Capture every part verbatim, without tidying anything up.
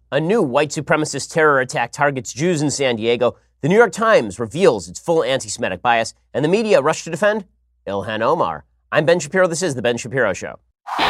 A new white supremacist terror attack targets Jews in San Diego. The New York Times reveals its full anti-Semitic bias, and the media rush to defend Ilhan Omar. I'm Ben Shapiro. This is The Ben Shapiro Show.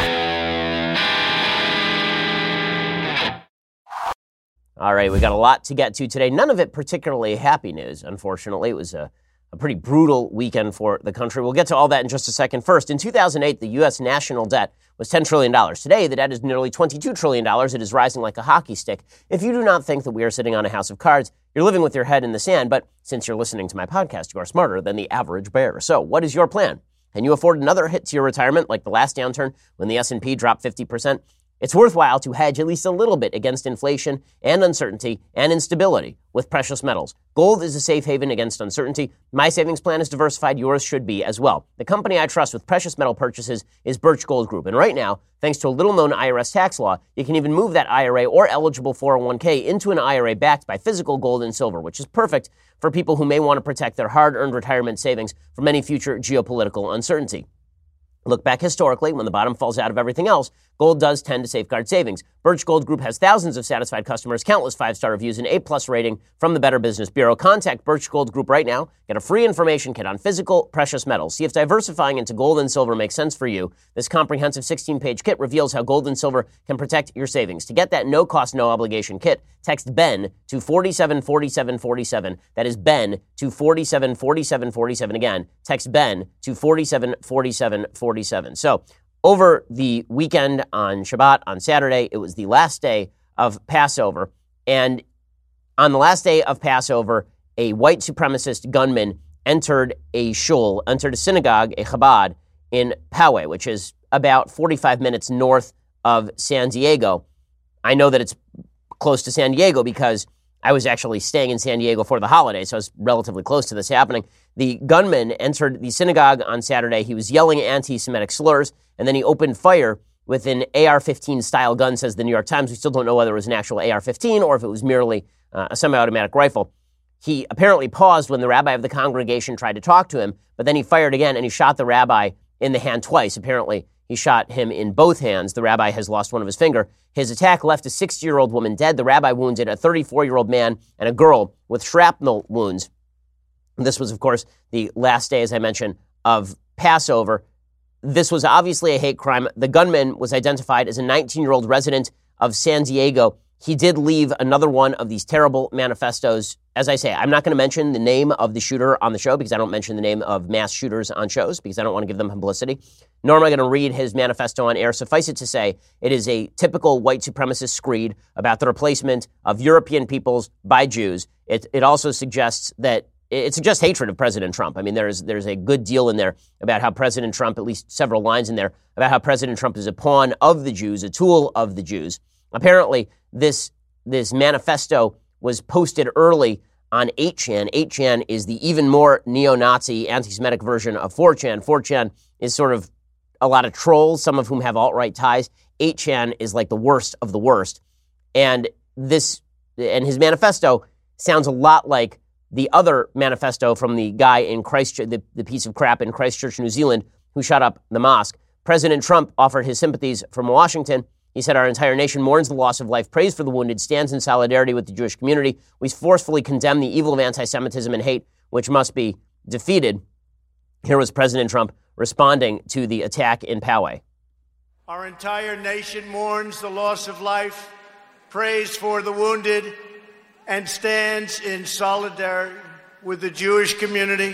All right, we got a lot to get to today. None of it particularly happy news, unfortunately. It was a, a pretty brutal weekend for the country. We'll get to all that in just a second. First, in two thousand eight, the U S national debt was ten trillion dollars. Today, the debt is nearly twenty-two trillion dollars. It is rising like a hockey stick. If you do not think that we are sitting on a house of cards, you're living with your head in the sand. But since you're listening to my podcast, you are smarter than the average bear. So what is your plan? Can you afford another hit to your retirement like the last downturn when the S and P dropped fifty percent? It's worthwhile to hedge at least a little bit against inflation and uncertainty and instability with precious metals. Gold is a safe haven against uncertainty. My savings plan is diversified. Yours should be as well. The company I trust with precious metal purchases is Birch Gold Group. And right now, thanks to a little-known I R S tax law, you can even move that I R A or eligible four oh one k into an I R A backed by physical gold and silver, which is perfect for people who may want to protect their hard-earned retirement savings from any future geopolitical uncertainty. Look back historically, when the bottom falls out of everything else, gold does tend to safeguard savings. Birch Gold Group has thousands of satisfied customers, countless five-star reviews, and A-plus rating from the Better Business Bureau. Contact Birch Gold Group right now. Get a free information kit on physical precious metals. See if diversifying into gold and silver makes sense for you. This comprehensive sixteen-page kit reveals how gold and silver can protect your savings. To get that no-cost, no-obligation kit, text BEN to forty-seven forty-seven forty-seven. That is BEN to forty-seven forty-seven forty-seven. Again, text BEN to forty-seven forty-seven forty-seven. So, over the weekend on Shabbat, on Saturday, it was the last day of Passover. And on the last day of Passover, a white supremacist gunman entered a shul, entered a synagogue, a Chabad, in Poway, which is about forty-five minutes north of San Diego. I know that it's close to San Diego because I was actually staying in San Diego for the holidays, so I was relatively close to this happening. The gunman entered the synagogue on Saturday. He was yelling anti-Semitic slurs, and then he opened fire with an A R fifteen style gun, says the New York Times. We still don't know whether it was an actual A R fifteen or if it was merely uh, a semi-automatic rifle. He apparently paused when the rabbi of the congregation tried to talk to him, but then he fired again, and he shot the rabbi in the hand twice. Apparently, he shot him in both hands. The rabbi has lost one of his finger. His attack left a sixty-year-old woman dead. The rabbi wounded a thirty-four-year-old man and a girl with shrapnel wounds. This was, of course, the last day, as I mentioned, of Passover. This was obviously a hate crime. The gunman was identified as a nineteen-year-old resident of San Diego. He did leave another one of these terrible manifestos. As I say, I'm not going to mention the name of the shooter on the show because I don't mention the name of mass shooters on shows because I don't want to give them publicity. Nor am I going to read his manifesto on air. Suffice it to say, it is a typical white supremacist screed about the replacement of European peoples by Jews. It, it also suggests that It suggests hatred of President Trump. I mean, there's there's a good deal in there about how President Trump, at least several lines in there, about how President Trump is a pawn of the Jews, a tool of the Jews. Apparently, this this manifesto was posted early on eight chan. eight chan is the even more neo-Nazi, anti-Semitic version of four chan. four chan is sort of a lot of trolls, some of whom have alt-right ties. eight chan is like the worst of the worst. And this and his manifesto sounds a lot like the other manifesto from the guy in Christchurch, the, the piece of crap in Christchurch, New Zealand, who shot up the mosque. President Trump offered his sympathies from Washington. He said, our entire nation mourns the loss of life, prays for the wounded, stands in solidarity with the Jewish community. We forcefully condemn the evil of anti-Semitism and hate, which must be defeated. Here was President Trump responding to the attack in Poway. Our entire nation mourns the loss of life, prays for the wounded, and stands in solidarity with the Jewish community.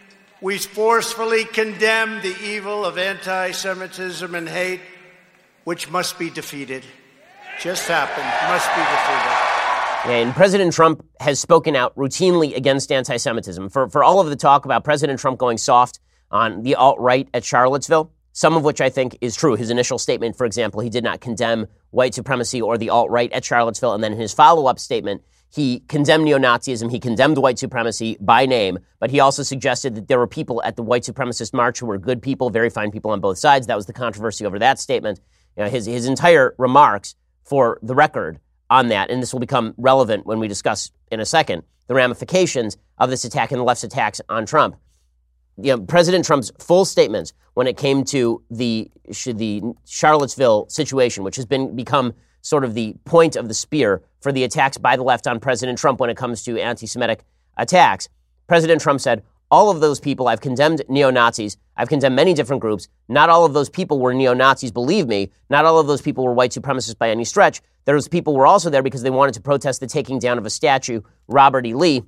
We forcefully condemn the evil of anti-Semitism and hate, which must be defeated. Just happened, must be defeated. And President Trump has spoken out routinely against anti-Semitism. For, for all of the talk about President Trump going soft on the alt-right at Charlottesville, some of which I think is true. His initial statement, for example, he did not condemn white supremacy or the alt-right at Charlottesville. And then in his follow-up statement, he condemned neo-Nazism, he condemned white supremacy by name, but he also suggested that there were people at the white supremacist march who were good people, very fine people on both sides. That was the controversy over that statement. You know, his, his entire remarks, for the record, on that, and this will become relevant when we discuss in a second, the ramifications of this attack and the left's attacks on Trump. You know, President Trump's full statements when it came to the the Charlottesville situation, which has been become sort of the point of the spear for the attacks by the left on President Trump when it comes to anti-Semitic attacks. President Trump said, all of those people, I've condemned neo-Nazis. I've condemned many different groups. Not all of those people were neo-Nazis, believe me. Not all of those people were white supremacists by any stretch. Those people were also there because they wanted to protest the taking down of a statue, Robert E. Lee.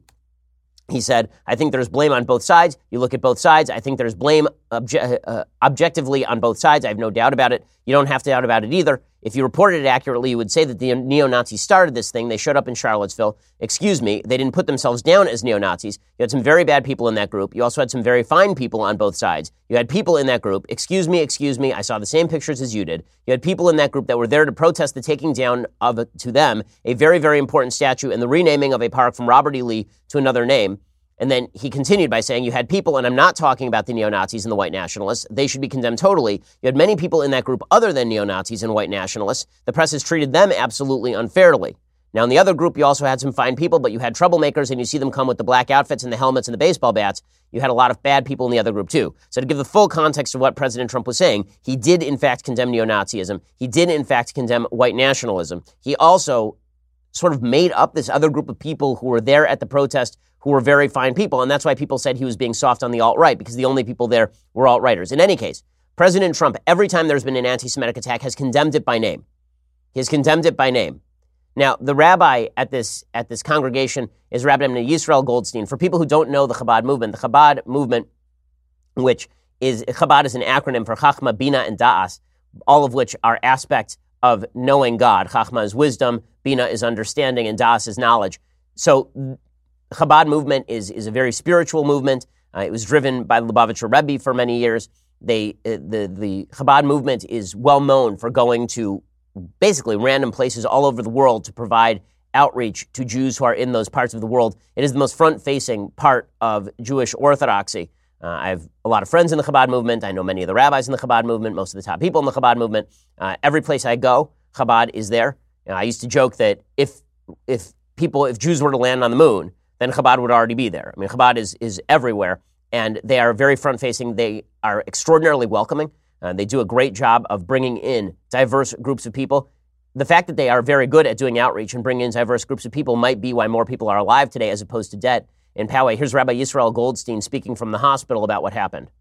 He said, I think there's blame on both sides. You look at both sides. I think there's blame obje- uh, objectively on both sides. I have no doubt about it. You don't have to doubt about it either. If you reported it accurately, you would say that the neo-Nazis started this thing. They showed up in Charlottesville. Excuse me, they didn't put themselves down as neo-Nazis. You had some very bad people in that group. You also had some very fine people on both sides. You had people in that group, excuse me, excuse me, I saw the same pictures as you did. You had people in that group that were there to protest the taking down of, to them, a very, very important statue and the renaming of a park from Robert E. Lee to another name. And then he continued by saying you had people, and I'm not talking about the neo-Nazis and the white nationalists. They should be condemned totally. You had many people in that group other than neo-Nazis and white nationalists. The press has treated them absolutely unfairly. Now, in the other group, you also had some fine people, but you had troublemakers, and you see them come with the black outfits and the helmets and the baseball bats. You had a lot of bad people in the other group, too. So to give the full context of what President Trump was saying, he did, in fact, condemn neo-Nazism. He did, in fact, condemn white nationalism. He also sort of made up this other group of people who were there at the protest who were very fine people, and that's why people said he was being soft on the alt-right, because the only people there were alt-righters. In any case, President Trump, every time there's been an anti-Semitic attack, has condemned it by name. He has condemned it by name. Now, the rabbi at this at this congregation is Rabbi Yisrael Goldstein. For people who don't know the Chabad movement, the Chabad movement, which is, Chabad is an acronym for Chachma, Bina, and Da'as, all of which are aspects of knowing God. Chachma is wisdom, Bina is understanding, and Da'as is knowledge. So Chabad movement is, is a very spiritual movement. Uh, it was driven by the Lubavitcher Rebbe for many years. They, uh, the, the Chabad movement is well known for going to basically random places all over the world to provide outreach to Jews who are in those parts of the world. It is the most front-facing part of Jewish orthodoxy. Uh, I have a lot of friends in the Chabad movement. I know many of the rabbis in the Chabad movement, most of the top people in the Chabad movement. Uh, every place I go, Chabad is there. You know, I used to joke that if if people, if Jews were to land on the moon, then Chabad would already be there. I mean, Chabad is is everywhere, and they are very front-facing. They are extraordinarily welcoming. Uh, they do a great job of bringing in diverse groups of people. The fact that they are very good at doing outreach and bringing in diverse groups of people might be why more people are alive today as opposed to dead in Poway. Here's Rabbi Yisrael Goldstein speaking from the hospital about what happened.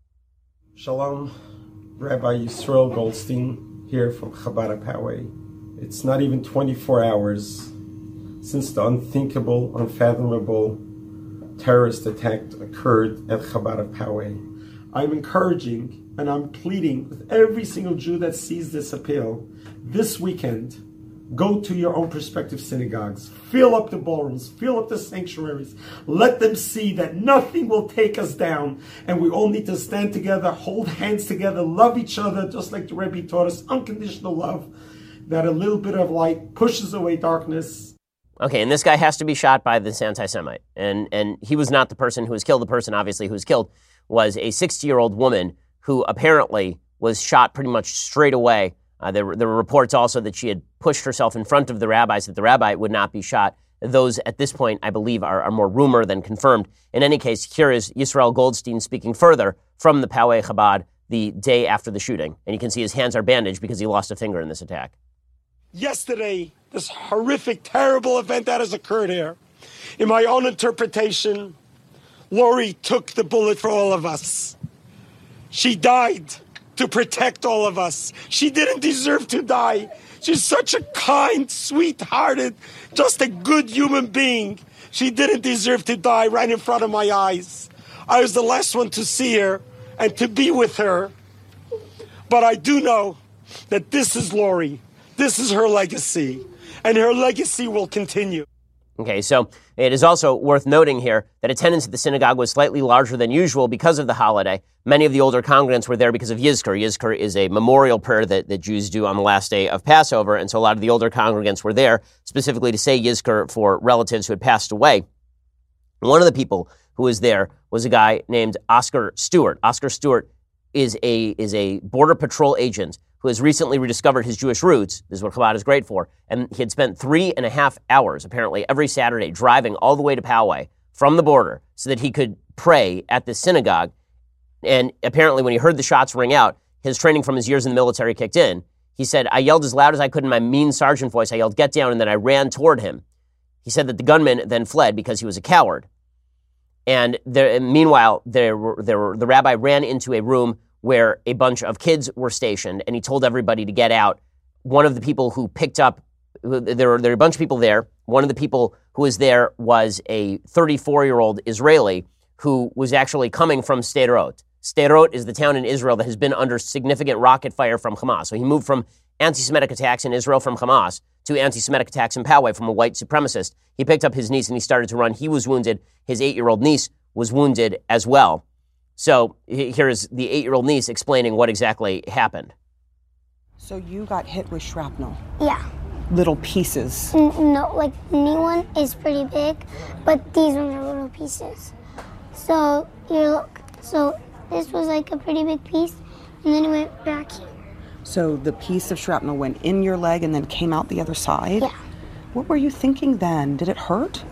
Shalom, Rabbi Yisrael Goldstein here from Chabad Poway. It's not even twenty-four hours since the unthinkable, unfathomable terrorist attack occurred at Chabad Poway. I'm encouraging and I'm pleading with every single Jew that sees this appeal, this weekend, go to your own prospective synagogues, fill up the ballrooms, fill up the sanctuaries, let them see that nothing will take us down, and we all need to stand together, hold hands together, love each other, just like the Rebbe taught us, unconditional love, that a little bit of light pushes away darkness. Okay, and this guy has to be shot by this anti-Semite, and and he was not the person who was killed. The person, obviously, who was killed was a sixty-year-old woman who apparently was shot pretty much straight away. Uh, there, were, there were reports also that she had pushed herself in front of the rabbis, that the rabbi would not be shot. Those, at this point, I believe, are, are more rumor than confirmed. In any case, here is Yisrael Goldstein speaking further from the Poway Chabad the day after the shooting. And you can see his hands are bandaged because he lost a finger in this attack. Yesterday, this horrific, terrible event that has occurred here, in my own interpretation, Lori took the bullet for all of us. She died to protect all of us. She didn't deserve to die. She's such a kind, sweet-hearted, just a good human being. She didn't deserve to die right in front of my eyes. I was the last one to see her and to be with her. But I do know that this is Lori. This is her legacy, and her legacy will continue. Okay, so it is also worth noting here that attendance at the synagogue was slightly larger than usual because of the holiday. Many of the older congregants were there because of Yizkor. Yizkor is a memorial prayer that, that Jews do on the last day of Passover, and so a lot of the older congregants were there specifically to say Yizkor for relatives who had passed away. One of the people who was there was a guy named Oscar Stewart. Oscar Stewart is a is a Border Patrol agent who has recently rediscovered his Jewish roots. This is what Chabad is great for. And he had spent three and a half hours, apparently, every Saturday driving all the way to Poway from the border so that he could pray at this synagogue. And apparently when he heard the shots ring out, his training from his years in the military kicked in. He said, I yelled as loud as I could in my mean sergeant voice. I yelled, get down, and then I ran toward him. He said that the gunman then fled because he was a coward. And there, meanwhile, there were, there were, the rabbi ran into a room where a bunch of kids were stationed, and he told everybody to get out. One of the people who picked up, there were, there were a bunch of people there. One of the people who was there was a thirty-four-year-old Israeli who was actually coming from Sderot. Sderot is the town in Israel that has been under significant rocket fire from Hamas. So he moved from anti-Semitic attacks in Israel from Hamas to anti-Semitic attacks in Poway from a white supremacist. He picked up his niece and he started to run. He was wounded. His eight-year-old niece was wounded as well. So here is the eight-year-old niece explaining what exactly happened. So you got hit with shrapnel? Yeah. Little pieces? N- no, like the knee one is pretty big, but these ones are little pieces. So here, look. So this was like a pretty big piece, and then it went back here. So the piece of shrapnel went in your leg and then came out the other side? Yeah. What were you thinking then? Did it hurt?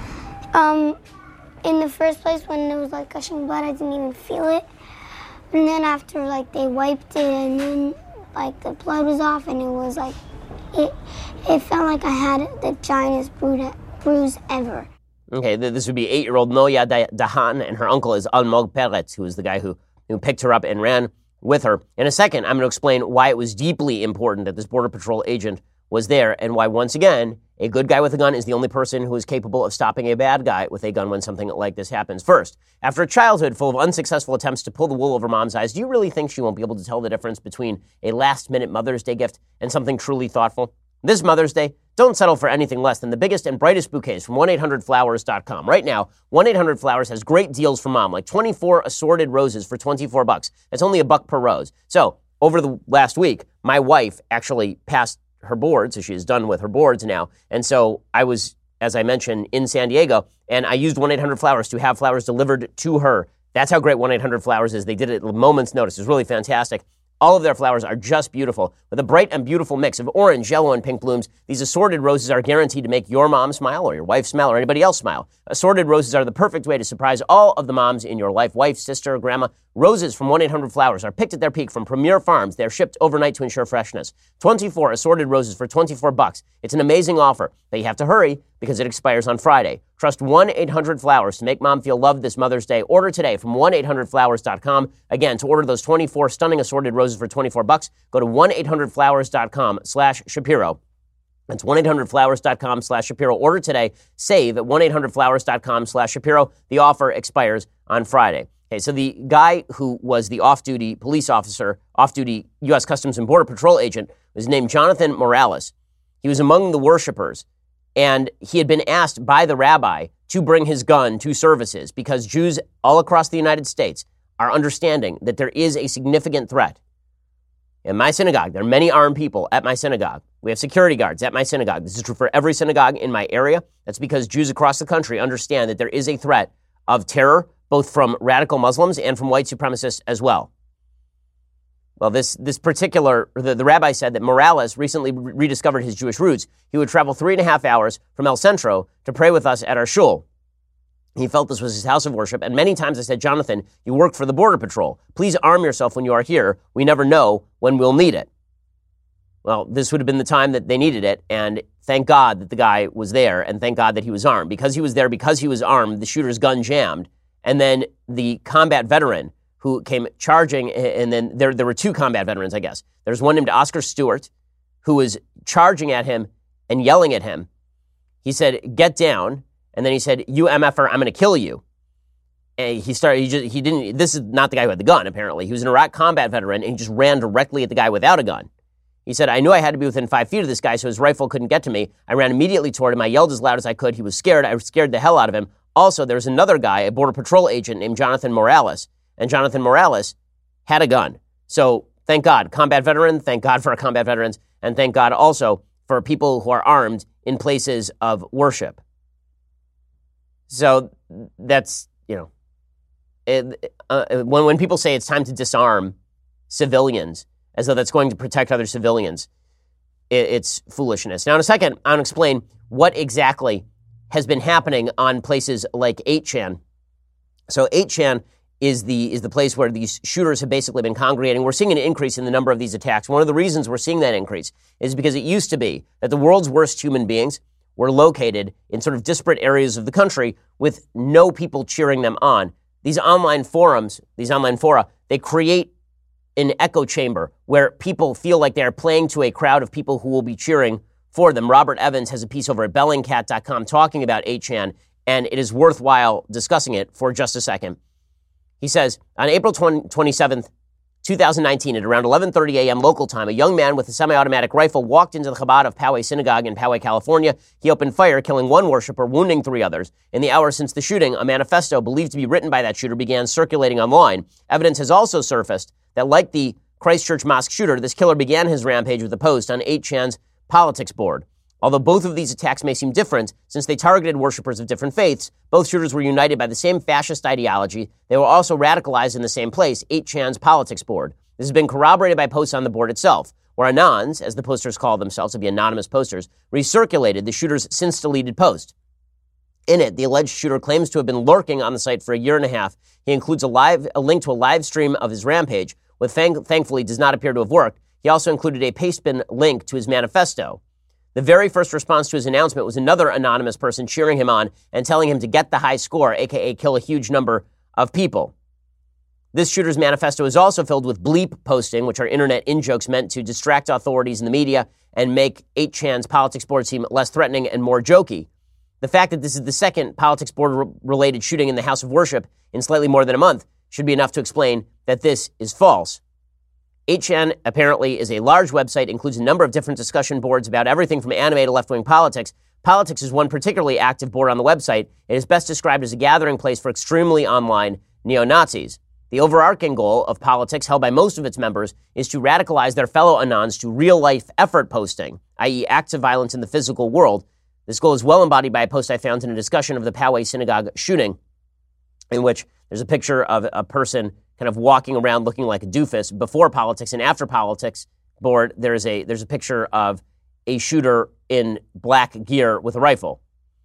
Um, in the first place, when it was like gushing blood, I didn't even feel it. And then after, like, they wiped it, and then, like, the blood was off, and it was like, it, it felt like I had the giantest bruise ever. Okay, this would be eight-year-old Noya Dahan, and her uncle is Almog Peretz, who is the guy who, who picked her up and ran with her. In a second, I'm going to explain why it was deeply important that this Border Patrol agent was there, and why, once again, a good guy with a gun is the only person who is capable of stopping a bad guy with a gun when something like this happens. First, after a childhood full of unsuccessful attempts to pull the wool over mom's eyes, do you really think she won't be able to tell the difference between a last-minute Mother's Day gift and something truly thoughtful? This Mother's Day, don't settle for anything less than the biggest and brightest bouquets from one eight hundred flowers dot com. Right now, one eight hundred flowers has great deals for mom, like twenty-four assorted roses for twenty-four bucks. That's only a buck per rose. So, over the last week, my wife actually passed her boards, so she is done with her boards now. And so I was, as I mentioned, in San Diego, and I used one eight hundred flowers to have flowers delivered to her. That's how great one eight hundred flowers is. They did it at a moment's notice. It was really fantastic. All of their flowers are just beautiful. With a bright and beautiful mix of orange, yellow, and pink blooms, these assorted roses are guaranteed to make your mom smile or your wife smile or anybody else smile. Assorted roses are the perfect way to surprise all of the moms in your life, wife, sister, grandma. Roses from one eight hundred flowers are picked at their peak from premier farms. They're shipped overnight to ensure freshness. twenty-four assorted roses for twenty-four bucks. It's an amazing offer, but you have to hurry because it expires on Friday. Trust one eight hundred flowers to make mom feel loved this Mother's Day. Order today from one eight hundred flowers dot com. Again, to order those twenty-four stunning assorted roses for twenty-four bucks, go to one eight hundred flowers dot com slash Shapiro. That's one eight hundred flowers dot com slash Shapiro. Order today. Save at one eight hundred flowers dot com slash Shapiro. The offer expires on Friday. Okay, so the guy who was the off-duty police officer, off-duty U S Customs and Border Patrol agent, was named Jonathan Morales. He was among the worshipers, and he had been asked by the rabbi to bring his gun to services because Jews all across the United States are understanding that there is a significant threat. In my synagogue, there are many armed people at my synagogue. We have security guards at my synagogue. This is true for every synagogue in my area. That's because Jews across the country understand that there is a threat of terror, both from radical Muslims and from white supremacists as well. Well, this this particular, the, the rabbi said that Morales recently re- rediscovered his Jewish roots. He would travel three and a half hours from El Centro to pray with us at our shul. He felt this was his house of worship, and many times I said, Jonathan, you work for the Border Patrol. Please arm yourself when you are here. We never know when we'll need it. Well, this would have been the time that they needed it, and thank God that the guy was there, and thank God that he was armed. Because he was there, because he was armed, the shooter's gun jammed, and then the combat veteran who came charging, and then there there were two combat veterans, I guess. There's one named Oscar Stewart, who was charging at him and yelling at him. He said, get down, and then he said, you M F R, I'm going to kill you. And he started, he just, he didn't, this is not the guy who had the gun, apparently. He was an Iraq combat veteran, and he just ran directly at the guy without a gun. He said, I knew I had to be within five feet of this guy, so his rifle couldn't get to me. I ran immediately toward him. I yelled as loud as I could. He was scared. I scared the hell out of him. Also, there was another guy, a Border Patrol agent named Jonathan Morales, and Jonathan Morales had a gun. So thank God, combat veteran, thank God for our combat veterans, and thank God also for people who are armed in places of worship. So that's, you know, it, uh, when, when people say it's time to disarm civilians, as though that's going to protect other civilians, it, it's foolishness. Now, in a second, I'll explain what exactly has been happening on places like eight chan. So eight chan is the is the place where these shooters have basically been congregating. We're seeing an increase in the number of these attacks. One of the reasons we're seeing that increase is because it used to be that the world's worst human beings were located in sort of disparate areas of the country with no people cheering them on. These online forums, these online fora, they create an echo chamber where people feel like they're playing to a crowd of people who will be cheering for them. Robert Evans has a piece over at Bellingcat dot com talking about eight chan, and it is worthwhile discussing it for just a second. He says, on April twenty-seventh, twenty nineteen, at around eleven thirty a.m. local time, a young man with a semi-automatic rifle walked into the Chabad of Poway Synagogue in Poway, California. He opened fire, killing one worshiper, wounding three others. In the hours since the shooting, a manifesto believed to be written by that shooter began circulating online. Evidence has also surfaced that, like the Christchurch mosque shooter, this killer began his rampage with a post on eight chan's politics board. Although both of these attacks may seem different, since they targeted worshippers of different faiths, both shooters were united by the same fascist ideology. They were also radicalized in the same place, eight chan's politics board. This has been corroborated by posts on the board itself, where Anons, as the posters call themselves to be anonymous posters, recirculated the shooter's since-deleted post. In it, the alleged shooter claims to have been lurking on the site for a year and a half. He includes a live a link to a live stream of his rampage, which thank- thankfully does not appear to have worked. He also included a pastebin link to his manifesto. The very first response to his announcement was another anonymous person cheering him on and telling him to get the high score, aka kill a huge number of people. This shooter's manifesto is also filled with bleep posting, which are internet in-jokes meant to distract authorities in the media and make eight chan's politics board seem less threatening and more jokey. The fact that this is the second politics board-related shooting in the House of Worship in slightly more than a month should be enough to explain that this is false. eight chan apparently is a large website, includes a number of different discussion boards about everything from anime to left-wing politics. Politics is one particularly active board on the website. It is best described as a gathering place for extremely online neo-Nazis. The overarching goal of politics, held by most of its members, is to radicalize their fellow Anons to real-life effort posting, that is acts of violence in the physical world. This goal is well embodied by a post I found in a discussion of the Poway Synagogue shooting, in which there's a picture of a person kind of walking around looking like a doofus before politics, and after politics board, there's a there's a picture of a shooter in black gear with a rifle.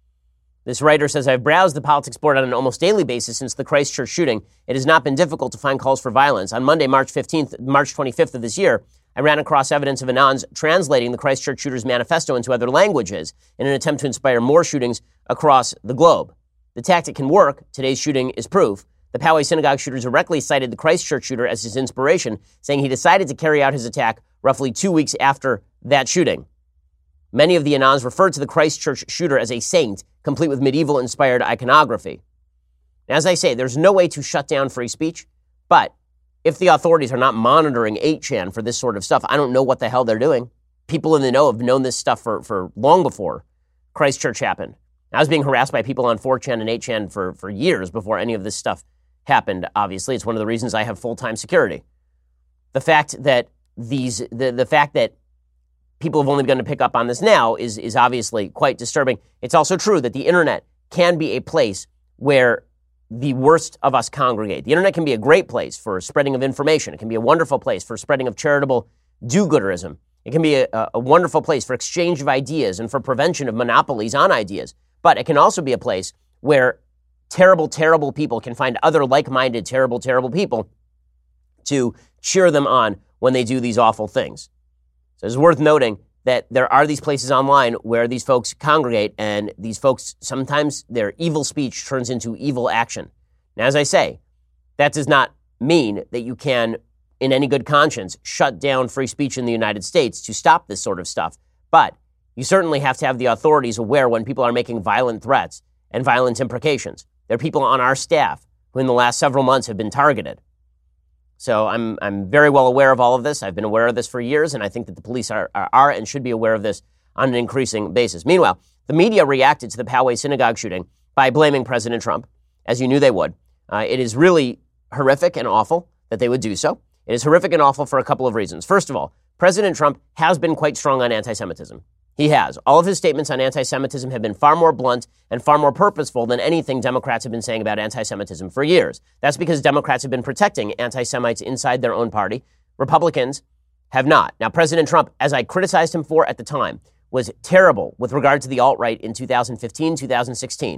This writer says, I've browsed the politics board on an almost daily basis since the Christchurch shooting. It has not been difficult to find calls for violence. On Monday, March fifteenth, March twenty-fifth of this year, I ran across evidence of Anons translating the Christchurch shooter's manifesto into other languages in an attempt to inspire more shootings across the globe. The tactic can work. Today's shooting is proof. The Poway Synagogue shooter directly cited the Christchurch shooter as his inspiration, saying he decided to carry out his attack roughly two weeks after that shooting. Many of the Anons referred to the Christchurch shooter as a saint, complete with medieval-inspired iconography. As I say, there's no way to shut down free speech, but if the authorities are not monitoring eight chan for this sort of stuff, I don't know what the hell they're doing. People in the know have known this stuff for, for long before Christchurch happened. I was being harassed by people on four chan and eight chan for, for years before any of this stuff happened, obviously. It's one of the reasons I have full-time security. The fact that these, the, the fact that people have only begun to pick up on this now is, is obviously quite disturbing. It's also true that the internet can be a place where the worst of us congregate. The internet can be a great place for spreading of information. It can be a wonderful place for spreading of charitable do-gooderism. It can be a, a wonderful place for exchange of ideas and for prevention of monopolies on ideas. But it can also be a place where terrible, terrible people can find other like-minded, terrible, terrible people to cheer them on when they do these awful things. So it's worth noting that there are these places online where these folks congregate, and these folks, sometimes their evil speech turns into evil action. Now, as I say, that does not mean that you can, in any good conscience, shut down free speech in the United States to stop this sort of stuff. But you certainly have to have the authorities aware when people are making violent threats and violent imprecations. There are people on our staff who in the last several months have been targeted. So I'm I'm very well aware of all of this. I've been aware of this for years, and I think that the police are, are, are and should be aware of this on an increasing basis. Meanwhile, the media reacted to the Poway Synagogue shooting by blaming President Trump, as you knew they would. Uh, it is really horrific and awful that they would do so. It is horrific and awful for a couple of reasons. First of all, President Trump has been quite strong on anti-Semitism. He has. All of his statements on anti-Semitism have been far more blunt and far more purposeful than anything Democrats have been saying about anti-Semitism for years. That's because Democrats have been protecting anti-Semites inside their own party. Republicans have not. Now, President Trump, as I criticized him for at the time, was terrible with regard to the alt-right in two thousand fifteen, two thousand sixteen.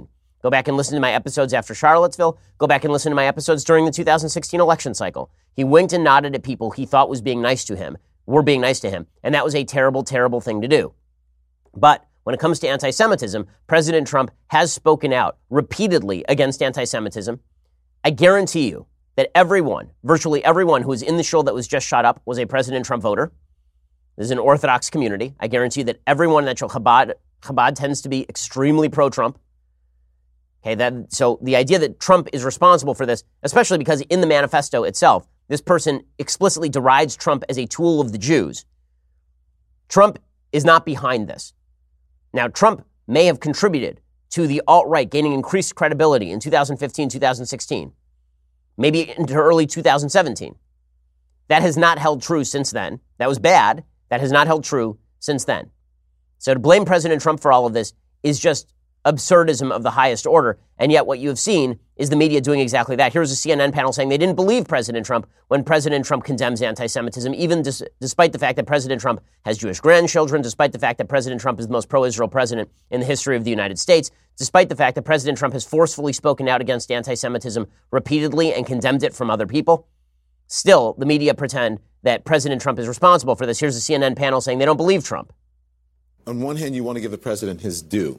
Go back and listen to my episodes after Charlottesville. Go back and listen to my episodes during the two thousand sixteen election cycle. He winked and nodded at people he thought was being nice to him, were being nice to him, and that was a terrible, terrible thing to do. But when it comes to anti-Semitism, President Trump has spoken out repeatedly against anti-Semitism. I guarantee you that everyone, virtually everyone who was in the show that was just shot up was a President Trump voter. This is an Orthodox community. I guarantee you that everyone in that show, Chabad, Chabad tends to be extremely pro-Trump. Okay, that, so the idea that Trump is responsible for this, especially because in the manifesto itself, this person explicitly derides Trump as a tool of the Jews. Trump is not behind this. Now, Trump may have contributed to the alt-right gaining increased credibility in two thousand fifteen, two thousand sixteen, maybe into early two thousand seventeen. That has not held true since then. That was bad. That has not held true since then. So to blame President Trump for all of this is just absurdism of the highest order. And yet what you have seen is the media doing exactly that. Here's a C N N panel saying they didn't believe President Trump when President Trump condemns anti-Semitism, even dis- despite the fact that President Trump has Jewish grandchildren, despite the fact that President Trump is the most pro-Israel president in the history of the United States, despite the fact that President Trump has forcefully spoken out against anti-Semitism repeatedly and condemned it from other people. Still, the media pretend that President Trump is responsible for this. Here's a C N N panel saying they don't believe Trump. On one hand, you want to give the president his due.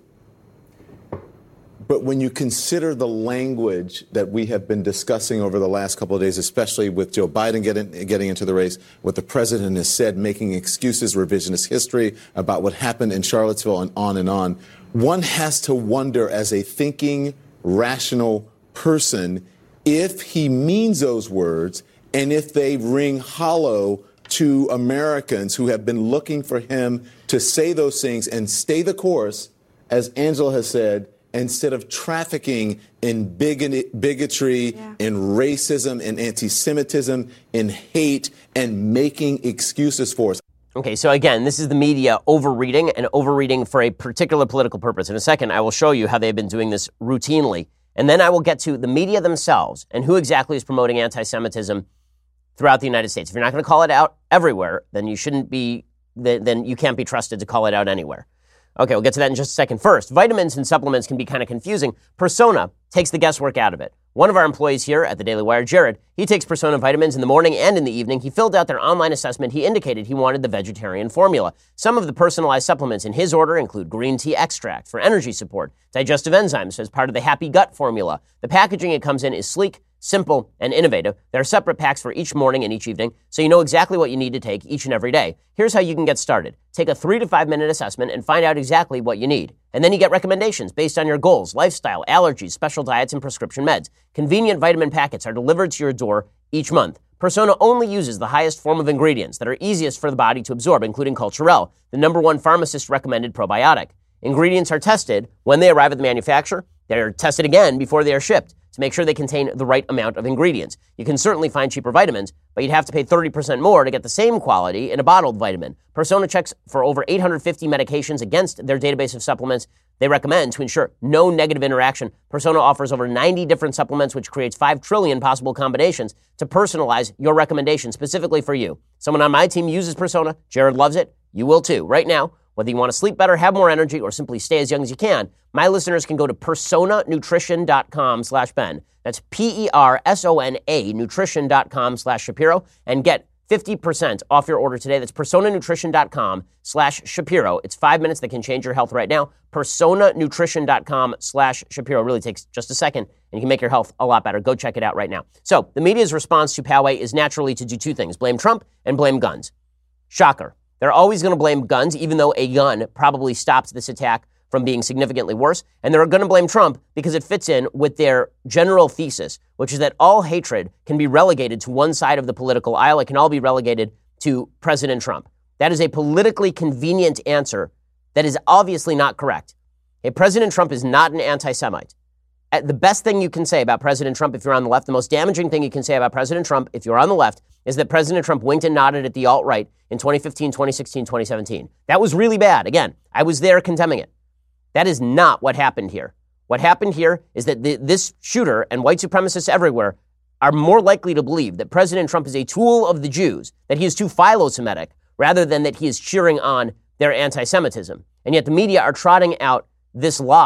But when you consider the language that we have been discussing over the last couple of days, especially with Joe Biden getting, getting into the race, what the president has said, making excuses, revisionist history about what happened in Charlottesville and on and on, one has to wonder as a thinking, rational person if he means those words and if they ring hollow to Americans who have been looking for him to say those things and stay the course, as Angela has said, instead of trafficking in bigot- bigotry, yeah. in racism, in anti-Semitism, in hate, and making excuses for us. Okay, so again, this is the media overreading and overreading for a particular political purpose. In a second, I will show you how they've been doing this routinely. And then I will get to the media themselves and who exactly is promoting anti-Semitism throughout the United States. If you're not going to call it out everywhere, then you shouldn't be, then you can't be trusted to call it out anywhere. Okay, we'll get to that in just a second. First, vitamins and supplements can be kind of confusing. Persona takes the guesswork out of it. One of our employees here at the Daily Wire, Jared, he takes Persona vitamins in the morning and in the evening. He filled out their online assessment. He indicated he wanted the vegetarian formula. Some of the personalized supplements in his order include green tea extract for energy support, digestive enzymes as part of the Happy Gut formula. The packaging it comes in is sleek, simple, and innovative. There are separate packs for each morning and each evening, so you know exactly what you need to take each and every day. Here's how you can get started. Take a three to five minute assessment and find out exactly what you need. And then you get recommendations based on your goals, lifestyle, allergies, special diets, and prescription meds. Convenient vitamin packets are delivered to your door each month. Persona only uses the highest form of ingredients that are easiest for the body to absorb, including Culturelle, the number one pharmacist-recommended probiotic. Ingredients are tested when they arrive at the manufacturer. They're tested again before they are shipped to make sure they contain the right amount of ingredients. You can certainly find cheaper vitamins, but you'd have to pay thirty percent more to get the same quality in a bottled vitamin. Persona checks for over eight hundred fifty medications against their database of supplements they recommend to ensure no negative interaction. Persona offers over ninety different supplements, which creates five trillion possible combinations to personalize your recommendation specifically for you. Someone on my team uses Persona. Jared loves it. You will too. Right now, whether you want to sleep better, have more energy, or simply stay as young as you can, my listeners can go to personanutrition.com slash Ben. That's P-E-R-S-O-N-A nutrition.com slash Shapiro and get fifty percent off your order today. That's personanutrition.com slash Shapiro. It's five minutes that can change your health right now. personanutrition.com slash Shapiro. It really takes just a second, and you can make your health a lot better. Go check it out right now. So the media's response to Poway is naturally to do two things, blame Trump and blame guns. Shocker. They're always going to blame guns, even though a gun probably stopped this attack from being significantly worse. And they're going to blame Trump because it fits in with their general thesis, which is that all hatred can be relegated to one side of the political aisle. It can all be relegated to President Trump. That is a politically convenient answer that is obviously not correct. Okay, President Trump is not an anti-Semite. The best thing you can say about President Trump if you're on the left, the most damaging thing you can say about President Trump if you're on the left, is that President Trump winked and nodded at the alt-right in twenty fifteen, twenty sixteen, twenty seventeen. That was really bad. Again, I was there condemning it. That is not what happened here. What happened here is that the, this shooter and white supremacists everywhere are more likely to believe that President Trump is a tool of the Jews, that he is too philo-Semitic, rather than that he is cheering on their anti-Semitism. And yet the media are trotting out this lie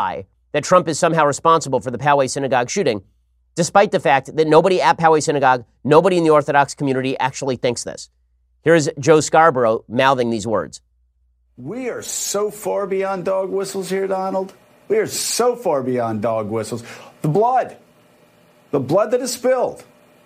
that Trump is somehow responsible for the Poway Synagogue shooting, despite the fact that nobody at Poway Synagogue, nobody in the Orthodox community actually thinks this. Here's Joe Scarborough mouthing these words. We are so far beyond dog whistles here, Donald. We are so far beyond dog whistles. The blood, the blood that is spilled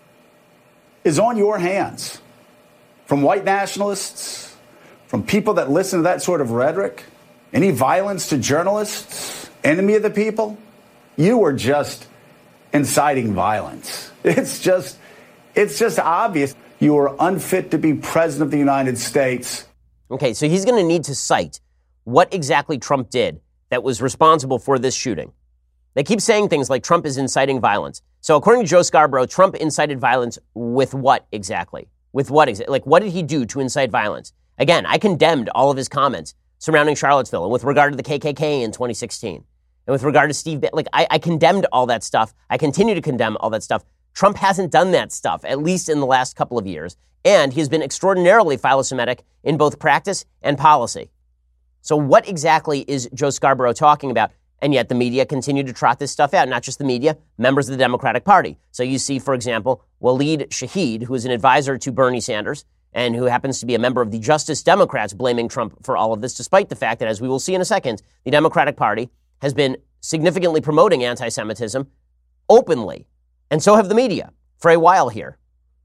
is on your hands from white nationalists, from people that listen to that sort of rhetoric, any violence to journalists, enemy of the people. You are just inciting violence. It's just, it's just obvious. You are unfit to be president of the United States. Okay, so he's going to need to cite what exactly Trump did that was responsible for this shooting. They keep saying things like Trump is inciting violence. So according to Joe Scarborough, Trump incited violence with what exactly? With what exactly? Like, what did he do to incite violence? Again, I condemned all of his comments surrounding Charlottesville and with regard to the K K K in twenty sixteen. And with regard to Steve, like, I, I condemned all that stuff. I continue to condemn all that stuff. Trump hasn't done that stuff, at least in the last couple of years. And he's been extraordinarily philo-Semitic in both practice and policy. So what exactly is Joe Scarborough talking about? And yet the media continue to trot this stuff out. Not just the media, members of the Democratic Party. So you see, for example, Waleed Shahid, who is an advisor to Bernie Sanders and who happens to be a member of the Justice Democrats, blaming Trump for all of this, despite the fact that, as we will see in a second, the Democratic Party has been significantly promoting anti-Semitism openly. And so have the media for a while here.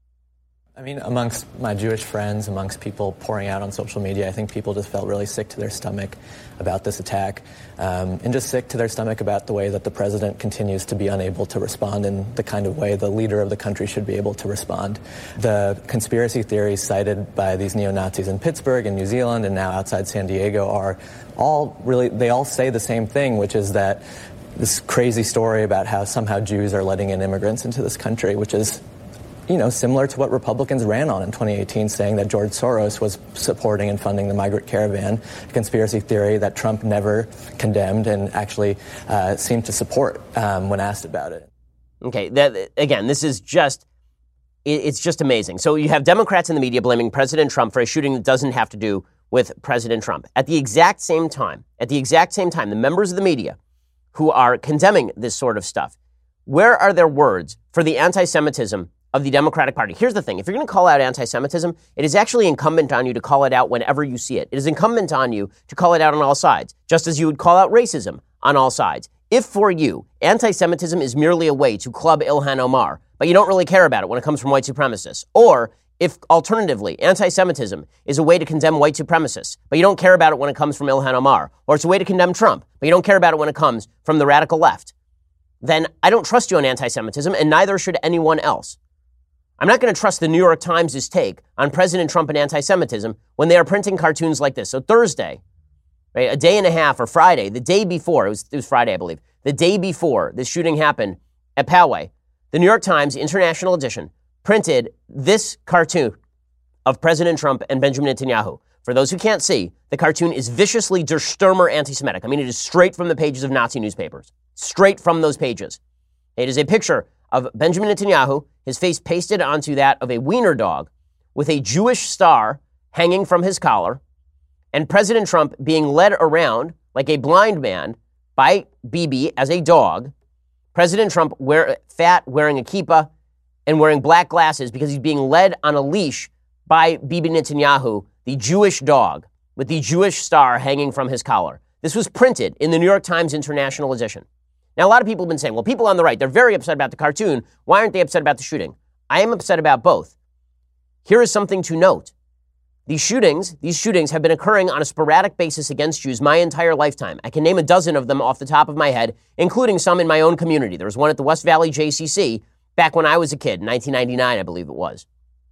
I mean, amongst my Jewish friends, amongst people pouring out on social media, I think people just felt really sick to their stomach about this attack, um, and just sick to their stomach about the way that the president continues to be unable to respond in the kind of way the leader of the country should be able to respond. The conspiracy theories cited by these neo-Nazis in Pittsburgh and New Zealand and now outside San Diego are all really, they all say the same thing, which is that this crazy story about how somehow Jews are letting in immigrants into this country, which is, you know, similar to what Republicans ran on in twenty eighteen, saying that George Soros was supporting and funding the migrant caravan, a conspiracy theory that Trump never condemned and actually uh, seemed to support um, when asked about it. Okay, that, again, this is just, it, it's just amazing. So you have Democrats in the media blaming President Trump for a shooting that doesn't have to do with President Trump. At the exact same time, at the exact same time, the members of the media who are condemning this sort of stuff, where are their words for the anti-Semitism of the Democratic Party? Here's the thing. If you're going to call out anti-Semitism, it is actually incumbent on you to call it out whenever you see it. It is incumbent on you to call it out on all sides, just as you would call out racism on all sides. If for you, anti-Semitism is merely a way to club Ilhan Omar, but you don't really care about it when it comes from white supremacists, or if alternatively, anti-Semitism is a way to condemn white supremacists, but you don't care about it when it comes from Ilhan Omar, or it's a way to condemn Trump, but you don't care about it when it comes from the radical left, then I don't trust you on anti-Semitism, and neither should anyone else. I'm not going to trust the New York Times' take on President Trump and anti-Semitism when they are printing cartoons like this. So Thursday, right, a day and a half, or Friday, the day before, it was, it was Friday, I believe, the day before this shooting happened at Poway, the New York Times International Edition printed this cartoon of President Trump and Benjamin Netanyahu. For those who can't see, the cartoon is viciously Der Stürmer anti-Semitic. I mean, it is straight from the pages of Nazi newspapers. Straight from those pages. It is a picture of Benjamin Netanyahu, his face pasted onto that of a wiener dog, with a Jewish star hanging from his collar, and President Trump being led around like a blind man by Bibi as a dog. President Trump, wear, fat, wearing a kippah, and wearing black glasses because he's being led on a leash by Bibi Netanyahu, the Jewish dog, with the Jewish star hanging from his collar. This was printed in the New York Times International Edition. Now, a lot of people have been saying, well, people on the right, they're very upset about the cartoon. Why aren't they upset about the shooting? I am upset about both. Here is something to note. These shootings, these shootings have been occurring on a sporadic basis against Jews my entire lifetime. I can name a dozen of them off the top of my head, including some in my own community. There was one at the West Valley J C C back when I was a kid, in nineteen ninety-nine, I believe it was.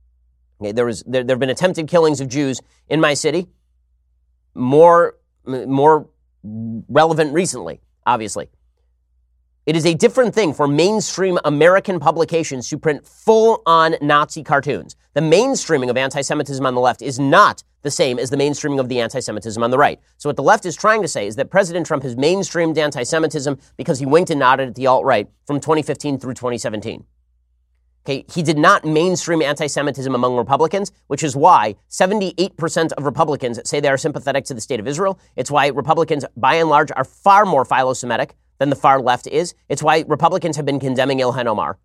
Okay, there was there, there have been attempted killings of Jews in my city, more, more relevant recently, obviously. It is a different thing for mainstream American publications to print full-on Nazi cartoons. The mainstreaming of anti-Semitism on the left is not the same as the mainstreaming of the anti-Semitism on the right. So what the left is trying to say is that President Trump has mainstreamed anti-Semitism because he winked and nodded at the alt-right from twenty fifteen through twenty seventeen. Okay, he did not mainstream anti-Semitism among Republicans, which is why seventy-eight percent of Republicans say they are sympathetic to the state of Israel. It's why Republicans, by and large, are far more philo-Semitic than the far left is. It's why Republicans have been condemning Ilhan Omar.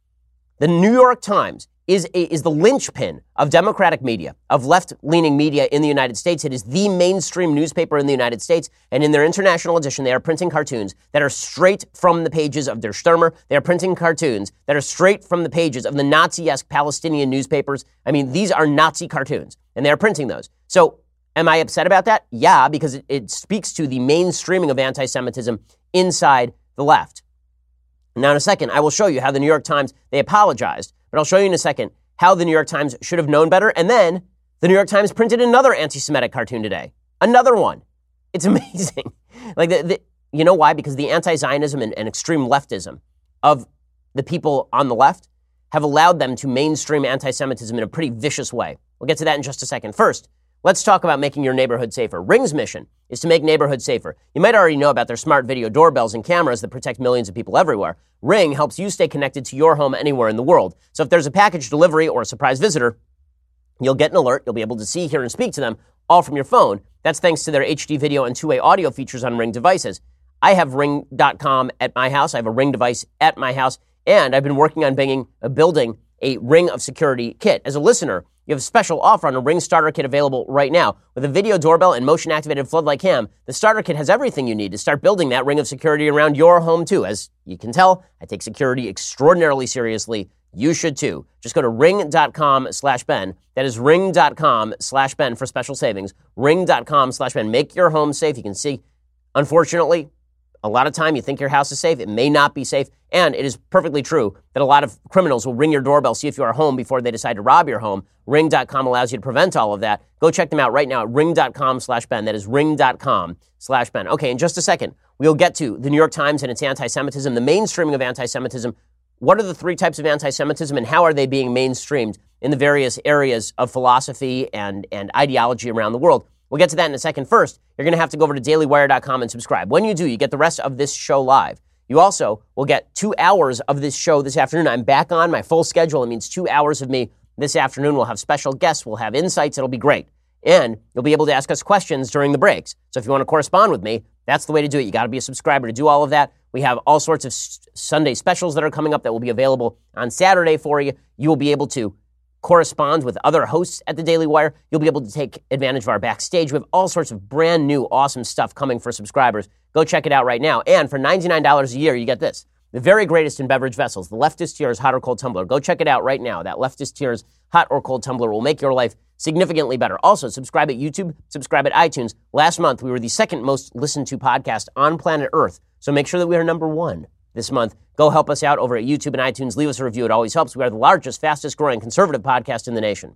The New York Times is a, is the linchpin of Democratic media, of left-leaning media in the United States. It is the mainstream newspaper in the United States, and in their international edition, they are printing cartoons that are straight from the pages of Der Stürmer. They are printing cartoons that are straight from the pages of the Nazi-esque Palestinian newspapers. I mean, these are Nazi cartoons, and they are printing those. So, am I upset about that? Yeah, because it, it speaks to the mainstreaming of anti-Semitism inside the left. Now, in a second, I will show you how the New York Times, they apologized, but I'll show you in a second how the New York Times should have known better. And then the New York Times printed another anti-Semitic cartoon today. Another one. It's amazing. Like, the, the, you know why? Because the anti-Zionism and, and extreme leftism of the people on the left have allowed them to mainstream anti-Semitism in a pretty vicious way. We'll get to that in just a second. First, let's talk about making your neighborhood safer. Ring's mission is to make neighborhoods safer. You might already know about their smart video doorbells and cameras that protect millions of people everywhere. Ring helps you stay connected to your home anywhere in the world. So if there's a package delivery or a surprise visitor, you'll get an alert. You'll be able to see, hear, and speak to them all from your phone. That's thanks to their H D video and two-way audio features on Ring devices. I have Ring dot com at my house. I have a Ring device at my house, and I've been working on bringing, uh, building a Ring of Security kit. As a listener, you have a special offer on a Ring starter kit available right now. With a video doorbell and motion-activated floodlight cam, the starter kit has everything you need to start building that ring of security around your home, too. As you can tell, I take security extraordinarily seriously. You should, too. Just go to ring.com slash Ben. That is ring.com slash Ben for special savings. Ring.com slash Ben. Make your home safe. You can see, unfortunately, a lot of time you think your house is safe. It may not be safe. And it is perfectly true that a lot of criminals will ring your doorbell, see if you are home before they decide to rob your home. Ring dot com allows you to prevent all of that. Go check them out right now at ring.com slash Ben. That is ring.com slash Ben. Okay, in just a second, we'll get to the New York Times and its anti-Semitism, the mainstreaming of anti-Semitism. What are the three types of anti-Semitism and how are they being mainstreamed in the various areas of philosophy and, and ideology around the world? We'll get to that in a second. First, you're going to have to go over to daily wire dot com and subscribe. When you do, you get the rest of this show live. You also will get two hours of this show this afternoon. I'm back on my full schedule. It means two hours of me this afternoon. We'll have special guests. We'll have insights. It'll be great. And you'll be able to ask us questions during the breaks. So if you want to correspond with me, that's the way to do it. You got to be a subscriber to do all of that. We have all sorts of s- Sunday specials that are coming up that will be available on Saturday for you. You will be able to correspond with other hosts at the Daily Wire. You'll be able to take advantage of our backstage. We have all sorts of brand new, awesome stuff coming for subscribers. Go check it out right now. And for ninety-nine dollars a year, you get this. The very greatest in beverage vessels, the Leftist Tears Hot or Cold Tumbler. Go check it out right now. That Leftist Tears Hot or Cold Tumbler will make your life significantly better. Also, subscribe at YouTube, subscribe at iTunes. Last month, we were the second most listened to podcast on planet Earth. So make sure that we are number one this month. Go help us out over at YouTube and iTunes. Leave us a review. It always helps. We are the largest, fastest growing conservative podcast in the nation.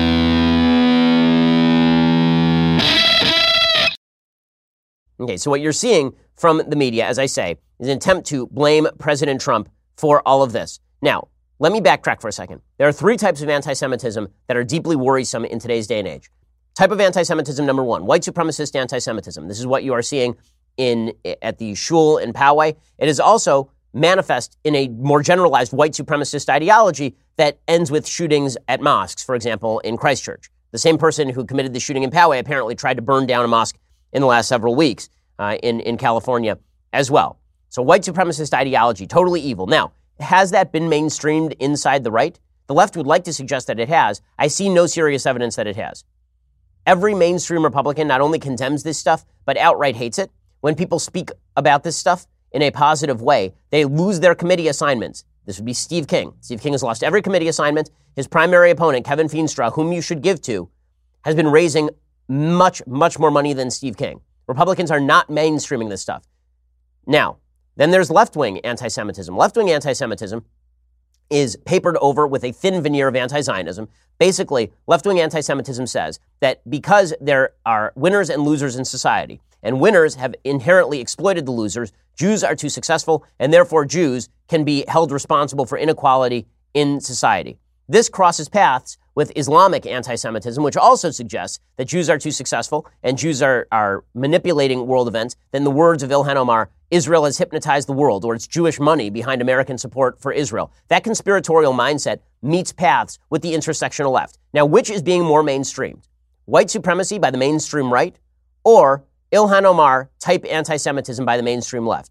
Okay, so what you're seeing from the media, as I say, is an attempt to blame President Trump for all of this. Now, let me backtrack for a second. There are three types of anti-Semitism that are deeply worrisome in today's day and age. Type of anti-Semitism number one, white supremacist anti-Semitism. This is what you are seeing in at the shul in Poway. It is also manifest in a more generalized white supremacist ideology that ends with shootings at mosques, for example, in Christchurch. The same person who committed the shooting in Poway apparently tried to burn down a mosque in the last several weeks uh, in, in California as well. So white supremacist ideology, totally evil. Now, has that been mainstreamed inside the right? The left would like to suggest that it has. I see no serious evidence that it has. Every mainstream Republican not only condemns this stuff, but outright hates it. When people speak about this stuff in a positive way, they lose their committee assignments. This would be Steve King. Steve King has lost every committee assignment. His primary opponent, Kevin Feenstra, whom you should give to, has been raising much, much more money than Steve King. Republicans are not mainstreaming this stuff. Now, then there's left-wing anti-Semitism. Left-wing anti-Semitism is papered over with a thin veneer of anti-Zionism. Basically, left-wing anti-Semitism says that because there are winners and losers in society, and winners have inherently exploited the losers, Jews are too successful, and therefore Jews can be held responsible for inequality in society. This crosses paths with Islamic anti-Semitism, which also suggests that Jews are too successful and Jews are, are manipulating world events. Then the words of Ilhan Omar, Israel has hypnotized the world, or it's Jewish money behind American support for Israel. That conspiratorial mindset meets paths with the intersectional left. Now, which is being more mainstreamed? White supremacy by the mainstream right, or Ilhan Omar type anti-Semitism by the mainstream left?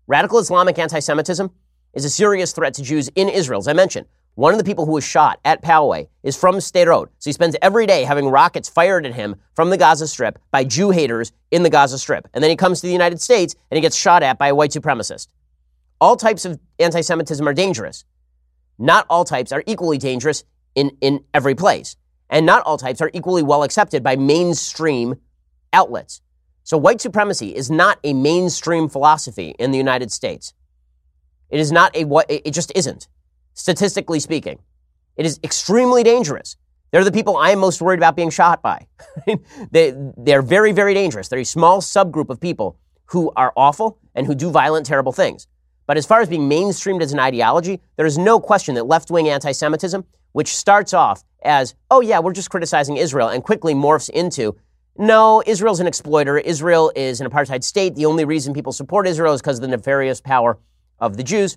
Radical Islamic anti-Semitism is a serious threat to Jews in Israel. As I mentioned, one of the people who was shot at Poway is from Sderot. So he spends every day having rockets fired at him from the Gaza Strip by Jew haters in the Gaza Strip. And then he comes to the United States and he gets shot at by a white supremacist. All types of anti-Semitism are dangerous. Not all types are equally dangerous in, in every place. And not all types are equally well accepted by mainstream outlets. So white supremacy is not a mainstream philosophy in the United States. It is not a, it just isn't. Statistically speaking, it is extremely dangerous. They're the people I am most worried about being shot by. they, they're very, very dangerous. They're a small subgroup of people who are awful and who do violent, terrible things. But as far as being mainstreamed as an ideology, there is no question that left-wing anti-Semitism, which starts off as, oh yeah, we're just criticizing Israel, and quickly morphs into, no, Israel's an exploiter. Israel is an apartheid state. The only reason people support Israel is because of the nefarious power of the Jews.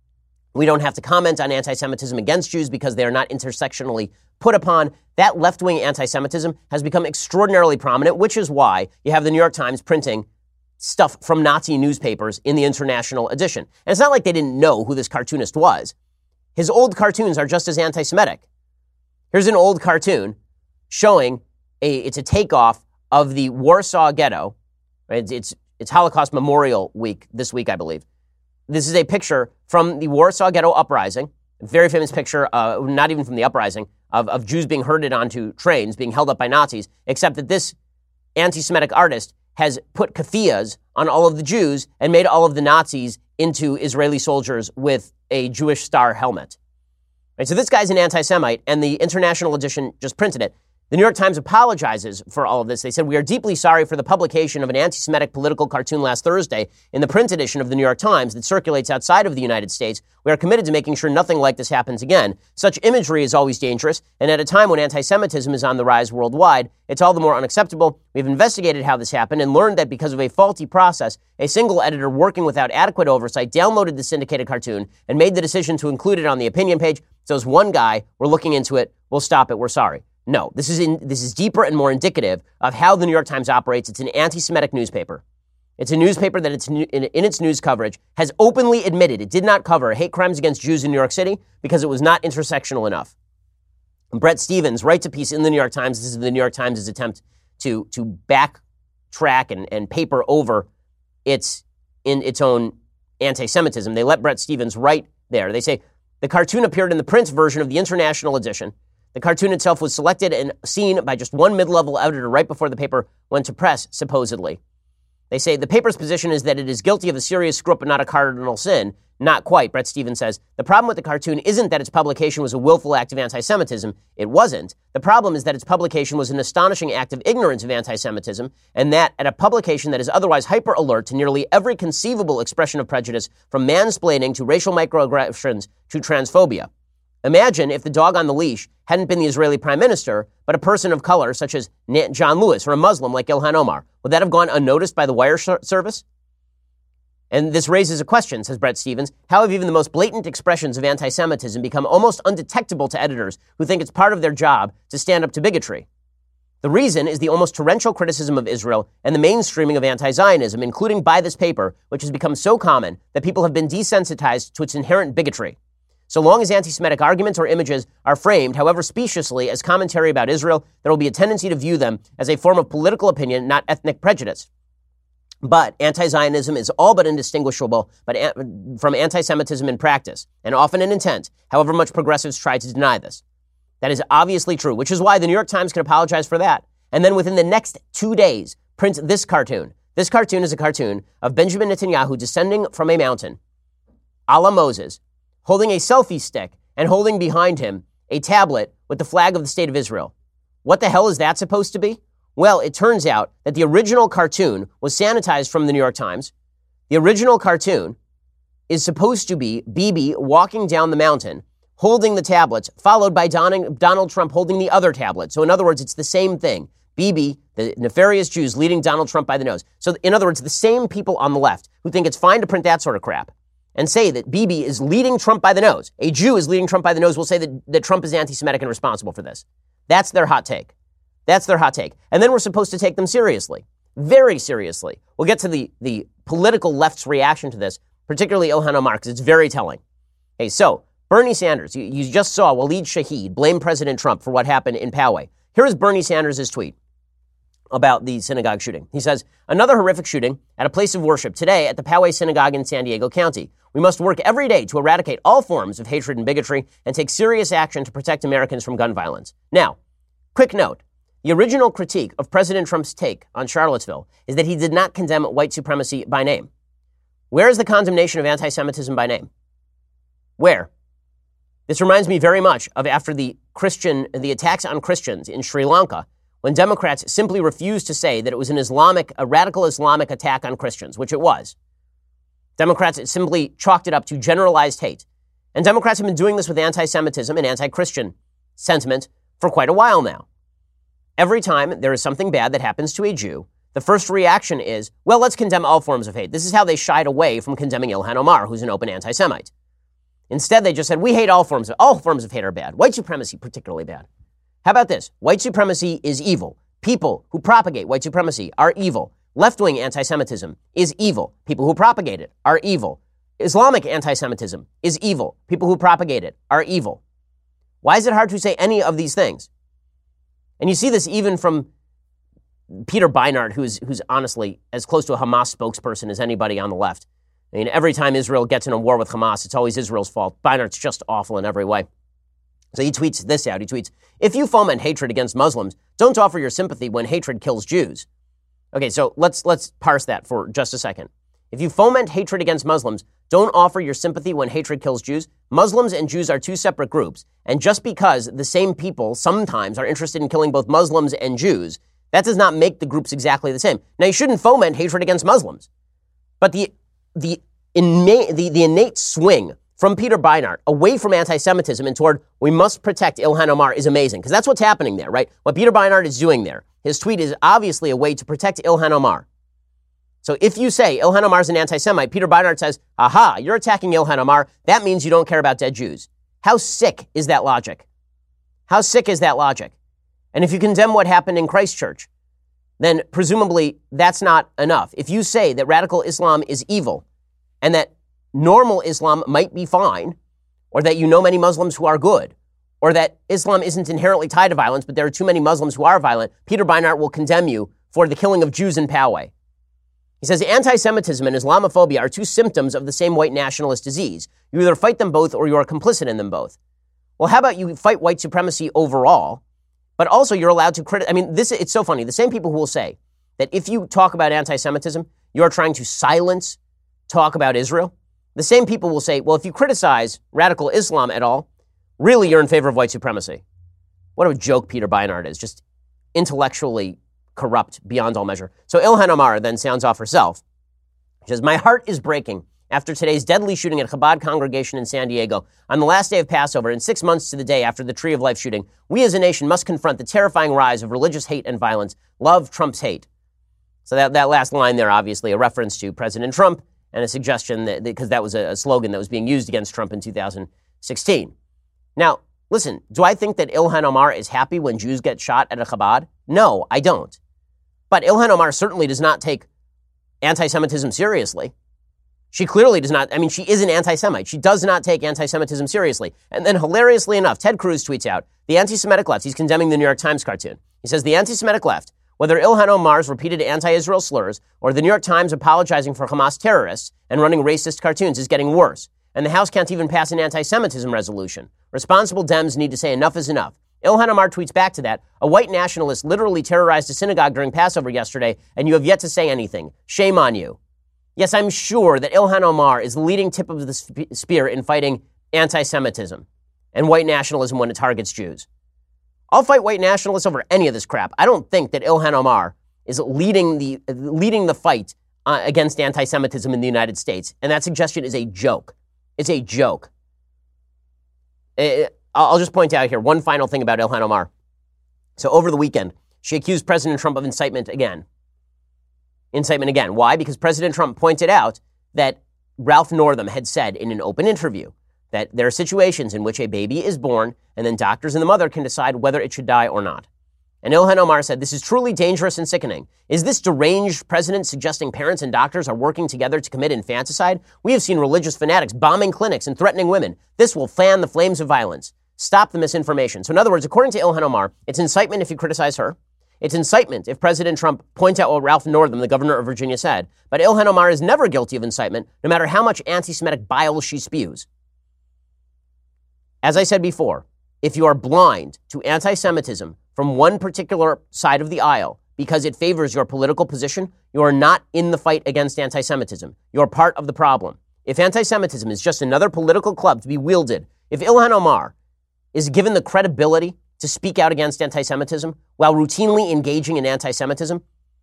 We don't have to comment on anti-Semitism against Jews because they are not intersectionally put upon. That left-wing anti-Semitism has become extraordinarily prominent, which is why you have the New York Times printing stuff from Nazi newspapers in the international edition. And it's not like they didn't know who this cartoonist was. His old cartoons are just as anti-Semitic. Here's an old cartoon showing a, it's a takeoff of the Warsaw Ghetto. Right? It's, it's Holocaust Memorial Week this week, I believe. This is a picture from the Warsaw Ghetto Uprising, a very famous picture, uh, not even from the uprising, of, of Jews being herded onto trains, being held up by Nazis, except that this anti-Semitic artist has put keffiyehs on all of the Jews and made all of the Nazis into Israeli soldiers with a Jewish star helmet. Right, so this guy's an anti-Semite, and the international edition just printed it. The New York Times apologizes for all of this. They said, we are deeply sorry for the publication of an anti-Semitic political cartoon last Thursday in the print edition of the New York Times that circulates outside of the United States. We are committed to making sure nothing like this happens again. Such imagery is always dangerous, and at a time when anti-Semitism is on the rise worldwide, it's all the more unacceptable. We've investigated how this happened and learned that because of a faulty process, a single editor working without adequate oversight downloaded the syndicated cartoon and made the decision to include it on the opinion page. So as one guy, we're looking into it. We'll stop it. We're sorry. No, this is in, this is deeper and more indicative of how the New York Times operates. It's an anti-Semitic newspaper. It's a newspaper that it's in, in its news coverage has openly admitted it did not cover hate crimes against Jews in New York City because it was not intersectional enough. And Bret Stephens writes a piece in the New York Times. This is the New York Times' attempt to to backtrack and, and paper over its in its own anti-Semitism. They let Bret Stephens write there. They say the cartoon appeared in the print version of the international edition. The cartoon itself was selected and seen by just one mid-level editor right before the paper went to press, supposedly. They say the paper's position is that it is guilty of a serious screw-up and not a cardinal sin. Not quite, Bret Stephens says. The problem with the cartoon isn't that its publication was a willful act of anti-Semitism. It wasn't. The problem is that its publication was an astonishing act of ignorance of anti-Semitism, and that at a publication that is otherwise hyper-alert to nearly every conceivable expression of prejudice, from mansplaining to racial microaggressions to transphobia. Imagine if the dog on the leash hadn't been the Israeli prime minister, but a person of color such as John Lewis or a Muslim like Ilhan Omar. Would that have gone unnoticed by the wire service? And this raises a question, says Bret Stephens. How have even the most blatant expressions of anti-Semitism become almost undetectable to editors who think it's part of their job to stand up to bigotry? The reason is the almost torrential criticism of Israel and the mainstreaming of anti-Zionism, including by this paper, which has become so common that people have been desensitized to its inherent bigotry. So long as anti-Semitic arguments or images are framed, however speciously, as commentary about Israel, there will be a tendency to view them as a form of political opinion, not ethnic prejudice. But anti-Zionism is all but indistinguishable but an- from anti-Semitism in practice, and often in intent, however much progressives try to deny this. That is obviously true, which is why the New York Times can apologize for that. And then within the next two days, print this cartoon. This cartoon is a cartoon of Benjamin Netanyahu descending from a mountain, a la Moses, holding a selfie stick and holding behind him a tablet with the flag of the state of Israel. What the hell is that supposed to be? Well, it turns out that the original cartoon was sanitized from the New York Times. The original cartoon is supposed to be Bibi walking down the mountain, holding the tablets, followed by Don- Donald Trump holding the other tablet. So in other words, it's the same thing. Bibi, the nefarious Jews, leading Donald Trump by the nose. So in other words, the same people on the left who think it's fine to print that sort of crap and say that Bibi is leading Trump by the nose. A Jew is leading Trump by the nose will say that, that Trump is anti-Semitic and responsible for this. That's their hot take. That's their hot take. And then we're supposed to take them seriously. Very seriously. We'll get to the, the political left's reaction to this particularly Ilhan Omar, because it's very telling. Okay, so Bernie Sanders, you, you just saw Waleed Shahid blame President Trump for what happened in Poway. Here is Bernie Sanders' tweet about the synagogue shooting. He says, another horrific shooting at a place of worship today at the Poway Synagogue in San Diego County. We must work every day to eradicate all forms of hatred and bigotry and take serious action to protect Americans from gun violence. Now, quick note. The original critique of President Trump's take on Charlottesville is that he did not condemn white supremacy by name. Where is the condemnation of anti-Semitism by name? Where? This reminds me very much of after the Christian, the attacks on Christians in Sri Lanka, when Democrats simply refused to say that it was an Islamic, a radical Islamic attack on Christians, which it was. Democrats simply chalked it up to generalized hate. And Democrats have been doing this with anti-Semitism and anti-Christian sentiment for quite a while now. Every time there is something bad that happens to a Jew, the first reaction is, well, let's condemn all forms of hate. This is how they shied away from condemning Ilhan Omar, who's an open anti-Semite. Instead, they just said, we hate all forms of, all forms of hate are bad. White supremacy, particularly bad. How about this? White supremacy is evil. People who propagate white supremacy are evil. Left-wing anti-Semitism is evil. People who propagate it are evil. Islamic anti-Semitism is evil. People who propagate it are evil. Why is it hard to say any of these things? And you see this even from Peter Beinart, who's who's honestly as close to a Hamas spokesperson as anybody on the left. I mean, every time Israel gets in a war with Hamas, it's always Israel's fault. Beinart's just awful in every way. So he tweets this out. He tweets, if you foment hatred against Muslims, don't offer your sympathy when hatred kills Jews. Okay, so let's let's parse that for just a second. If you foment hatred against Muslims, don't offer your sympathy when hatred kills Jews. Muslims and Jews are two separate groups. And just because the same people sometimes are interested in killing both Muslims and Jews, that does not make the groups exactly the same. Now, you shouldn't foment hatred against Muslims. But the the, inna- the, the innate swing from Peter Beinart away from anti-Semitism and toward we must protect Ilhan Omar is amazing, because that's what's happening there, right? What Peter Beinart is doing there, his tweet is obviously a way to protect Ilhan Omar. So if you say Ilhan Omar is an anti-Semite, Peter Beinart says, aha, you're attacking Ilhan Omar. That means you don't care about dead Jews. How sick is that logic? How sick is that logic? And if you condemn what happened in Christchurch, then presumably that's not enough. If you say that radical Islam is evil and that normal Islam might be fine, or that you know many Muslims who are good, or that Islam isn't inherently tied to violence, but there are too many Muslims who are violent, Peter Beinart will condemn you for the killing of Jews in Poway. He says anti-Semitism and Islamophobia are two symptoms of the same white nationalist disease. You either fight them both or you are complicit in them both. Well, how about you fight white supremacy overall, but also you're allowed to criticize. I mean, this it's so funny. The same people who will say that if you talk about anti-Semitism, you are trying to silence talk about Israel. The same people will say, well, if you criticize radical Islam at all, really you're in favor of white supremacy. What a joke Peter Beinart is, just intellectually corrupt beyond all measure. So Ilhan Omar then sounds off herself. She says, my heart is breaking after today's deadly shooting at Chabad congregation in San Diego. On the last day of Passover and six months to the day after the Tree of Life shooting, we as a nation must confront the terrifying rise of religious hate and violence. Love trumps hate. So that, that last line there, obviously a reference to President Trump and a suggestion that, because that was a, a slogan that was being used against Trump in two thousand sixteen. Now, listen, do I think that Ilhan Omar is happy when Jews get shot at a Chabad? No, I don't. But Ilhan Omar certainly does not take anti-Semitism seriously. She clearly does not. I mean, she is an anti-Semite. She does not take anti-Semitism seriously. And then hilariously enough, Ted Cruz tweets out, the anti-Semitic left, he's condemning the New York Times cartoon. He says, the anti-Semitic left, whether Ilhan Omar's repeated anti-Israel slurs or the New York Times apologizing for Hamas terrorists and running racist cartoons is getting worse. And the House can't even pass an anti-Semitism resolution. Responsible Dems need to say enough is enough. Ilhan Omar tweets back to that, a white nationalist literally terrorized a synagogue during Passover yesterday, and you have yet to say anything. Shame on you. Yes, I'm sure that Ilhan Omar is the leading tip of the sp- spear in fighting anti-Semitism and white nationalism when it targets Jews. I'll fight white nationalists over any of this crap. I don't think that Ilhan Omar is leading the leading the fight uh, against anti-Semitism in the United States, and that suggestion is a joke. It's a joke. It, I'll just point out here one final thing about Ilhan Omar. So over the weekend, she accused President Trump of incitement again. Incitement again. Why? Because President Trump pointed out that Ralph Northam had said in an open interview that there are situations in which a baby is born and then doctors and the mother can decide whether it should die or not. And Ilhan Omar said, "This is truly dangerous and sickening. Is this deranged president suggesting parents and doctors are working together to commit infanticide? We have seen religious fanatics bombing clinics and threatening women. This will fan the flames of violence. Stop the misinformation." So in other words, according to Ilhan Omar, it's incitement if you criticize her. It's incitement if President Trump points out what Ralph Northam, the governor of Virginia, said. But Ilhan Omar is never guilty of incitement, no matter how much anti-Semitic bile she spews. As I said before, if you are blind to anti-Semitism from one particular side of the aisle because it favors your political position, you are not in the fight against anti-Semitism. You're part of the problem. If anti-Semitism is just another political club to be wielded, if Ilhan Omar is given the credibility to speak out against anti-Semitism while routinely engaging in anti-Semitism,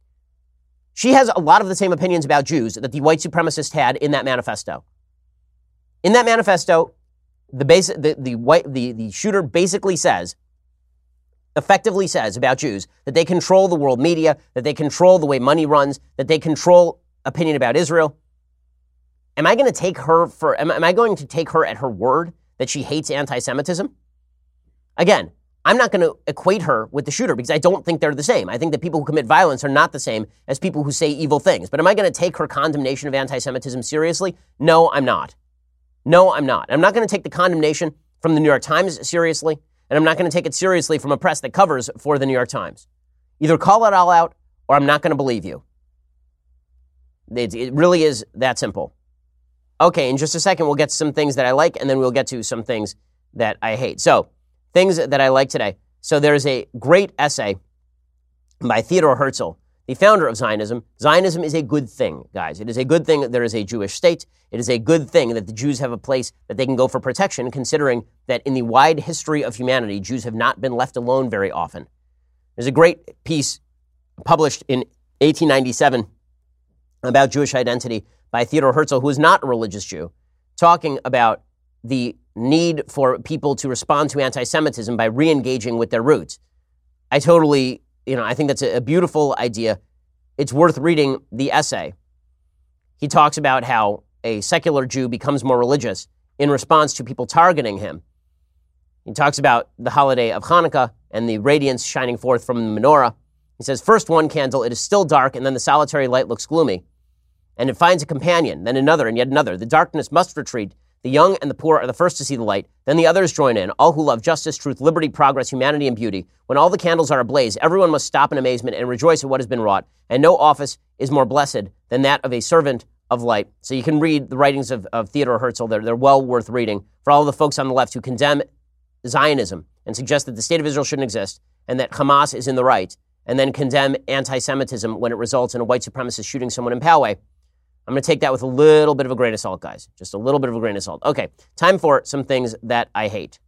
she has a lot of the same opinions about Jews that the white supremacist had in that manifesto. In that manifesto, the base, the, the, white, the, the shooter basically says, effectively says about Jews that they control the world media, that they control the way money runs, that they control opinion about Israel. Am I going to take her for, am, am I going to take her at her word that she hates anti-Semitism? Again, I'm not going to equate her with the shooter because I don't think they're the same. I think that people who commit violence are not the same as people who say evil things. But am I going to take her condemnation of anti-Semitism seriously? No, I'm not. No, I'm not. I'm not going to take the condemnation from the New York Times seriously, and I'm not going to take it seriously from a press that covers for the New York Times. Either call it all out, or I'm not going to believe you. It, it really is that simple. Okay, in just a second, we'll get to some things that I like, and then we'll get to some things that I hate. So, things that I like today. So there's a great essay by Theodor Herzl, the founder of Zionism. Zionism is a good thing, guys. It is a good thing that there is a Jewish state. It is a good thing that the Jews have a place that they can go for protection, considering that in the wide history of humanity, Jews have not been left alone very often. There's a great piece published in eighteen ninety-seven about Jewish identity by Theodor Herzl, who is not a religious Jew, talking about the need for people to respond to anti-Semitism by re-engaging with their roots. I totally, you know, I think that's a, a beautiful idea. It's worth reading the essay. He talks about how a secular Jew becomes more religious in response to people targeting him. He talks about the holiday of Hanukkah and the radiance shining forth from the menorah. He says, first one candle, it is still dark, and then the solitary light looks gloomy. And it finds a companion, then another, and yet another. The darkness must retreat. The young and the poor are the first to see the light. Then the others join in, all who love justice, truth, liberty, progress, humanity, and beauty. When all the candles are ablaze, everyone must stop in amazement and rejoice at what has been wrought. And no office is more blessed than that of a servant of light. So you can read the writings of, of Theodor Herzl. They're, they're well worth reading for all the folks on the left who condemn Zionism and suggest that the state of Israel shouldn't exist and that Hamas is in the right, and then condemn anti-Semitism when it results in a white supremacist shooting someone in Poway. I'm going to take that with a little bit of a grain of salt, guys. Just a little bit of a grain of salt. Okay, time for some things that I hate.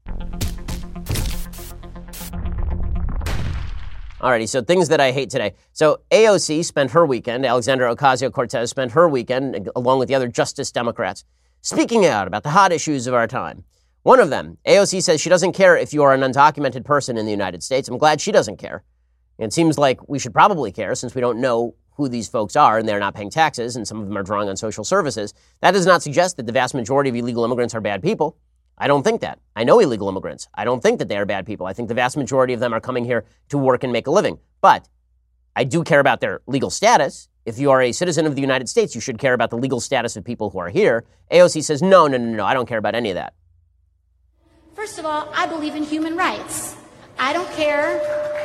Alrighty, so things that I hate today. So A O C spent her weekend, Alexandria Ocasio-Cortez spent her weekend, along with the other Justice Democrats, speaking out about the hot issues of our time. One of them, A O C says she doesn't care if you are an undocumented person in the United States. I'm glad she doesn't care. It seems like we should probably care since we don't know who these folks are, and they're not paying taxes, and some of them are drawing on social services. That does not suggest that the vast majority of illegal immigrants are bad people. I don't think that. I know illegal immigrants. I don't think that they are bad people. I think the vast majority of them are coming here to work and make a living. But I do care about their legal status. If you are a citizen of the United States, you should care about the legal status of people who are here. A O C says, no, no, no, no, I don't care about any of that. First of all, I believe in human rights. I don't care...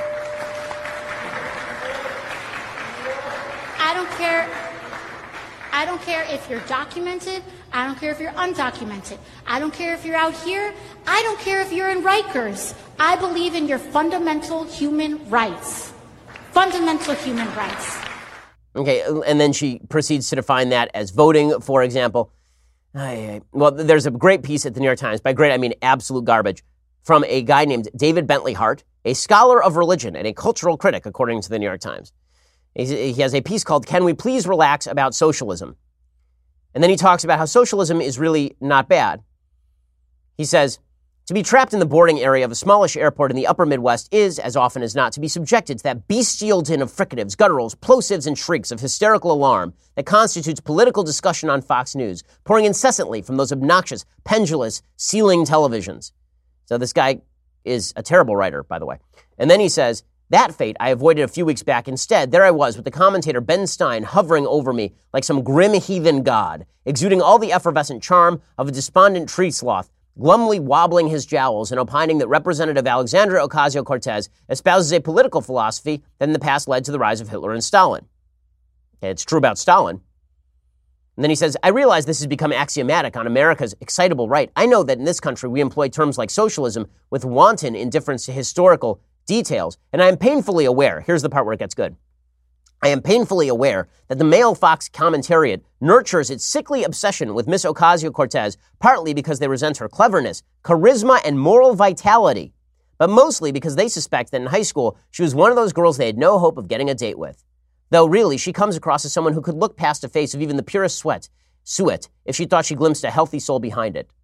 I don't care. I don't care if you're documented. I don't care if you're undocumented. I don't care if you're out here. I don't care if you're in Rikers. I believe in your fundamental human rights. Fundamental human rights. Okay, and then she proceeds to define that as voting, for example. Well, there's a great piece at the New York Times, by great I mean absolute garbage, from a guy named David Bentley Hart, a scholar of religion and a cultural critic, according to the New York Times. He has a piece called, Can We Please Relax About Socialism? And then he talks about how socialism is really not bad. He says, to be trapped in the boarding area of a smallish airport in the upper Midwest is, as often as not, to be subjected to that bestial din of fricatives, gutturals, plosives, and shrieks of hysterical alarm that constitutes political discussion on Fox News, pouring incessantly from those obnoxious, pendulous, ceiling televisions. So this guy is a terrible writer, by the way. And then he says, That fate I avoided a few weeks back. Instead, there I was with the commentator Ben Stein hovering over me like some grim heathen god, exuding all the effervescent charm of a despondent tree sloth, glumly wobbling his jowls and opining that Representative Alexandria Ocasio-Cortez espouses a political philosophy that in the past led to the rise of Hitler and Stalin. Okay, it's true about Stalin. And then he says, I realize this has become axiomatic on America's excitable right. I know that in this country we employ terms like socialism with wanton indifference to historical details, and I am painfully aware, here's the part where it gets good, I am painfully aware that the male Fox commentariat nurtures its sickly obsession with Miss Ocasio-Cortez, partly because they resent her cleverness, charisma, and moral vitality, but mostly because they suspect that in high school she was one of those girls they had no hope of getting a date with. Though really, she comes across as someone who could look past a face of even the purest sweat, suet, if she thought she glimpsed a healthy soul behind it.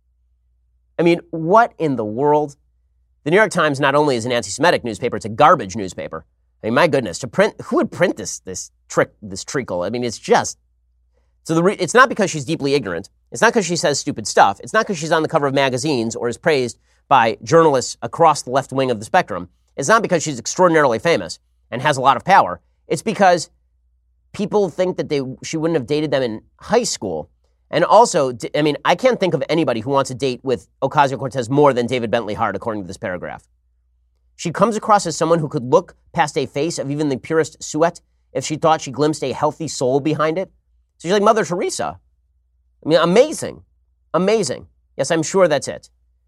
I mean, what in the world? The New York Times not only is an anti-Semitic newspaper, it's a garbage newspaper. I mean, my goodness, to print, who would print this this trick, this treacle? I mean, it's just, so the re, it's not because she's deeply ignorant. It's not because she says stupid stuff. It's not because she's on the cover of magazines or is praised by journalists across the left wing of the spectrum. It's not because she's extraordinarily famous and has a lot of power. It's because people think that they she wouldn't have dated them in high school. And also, I mean, I can't think of anybody who wants to date with Ocasio-Cortez more than David Bentley Hart, according to this paragraph. She comes across as someone who could look past a face of even the purest suet if she thought she glimpsed a healthy soul behind it. So she's like Mother Teresa. I mean, amazing. Amazing. Yes, I'm sure that's it.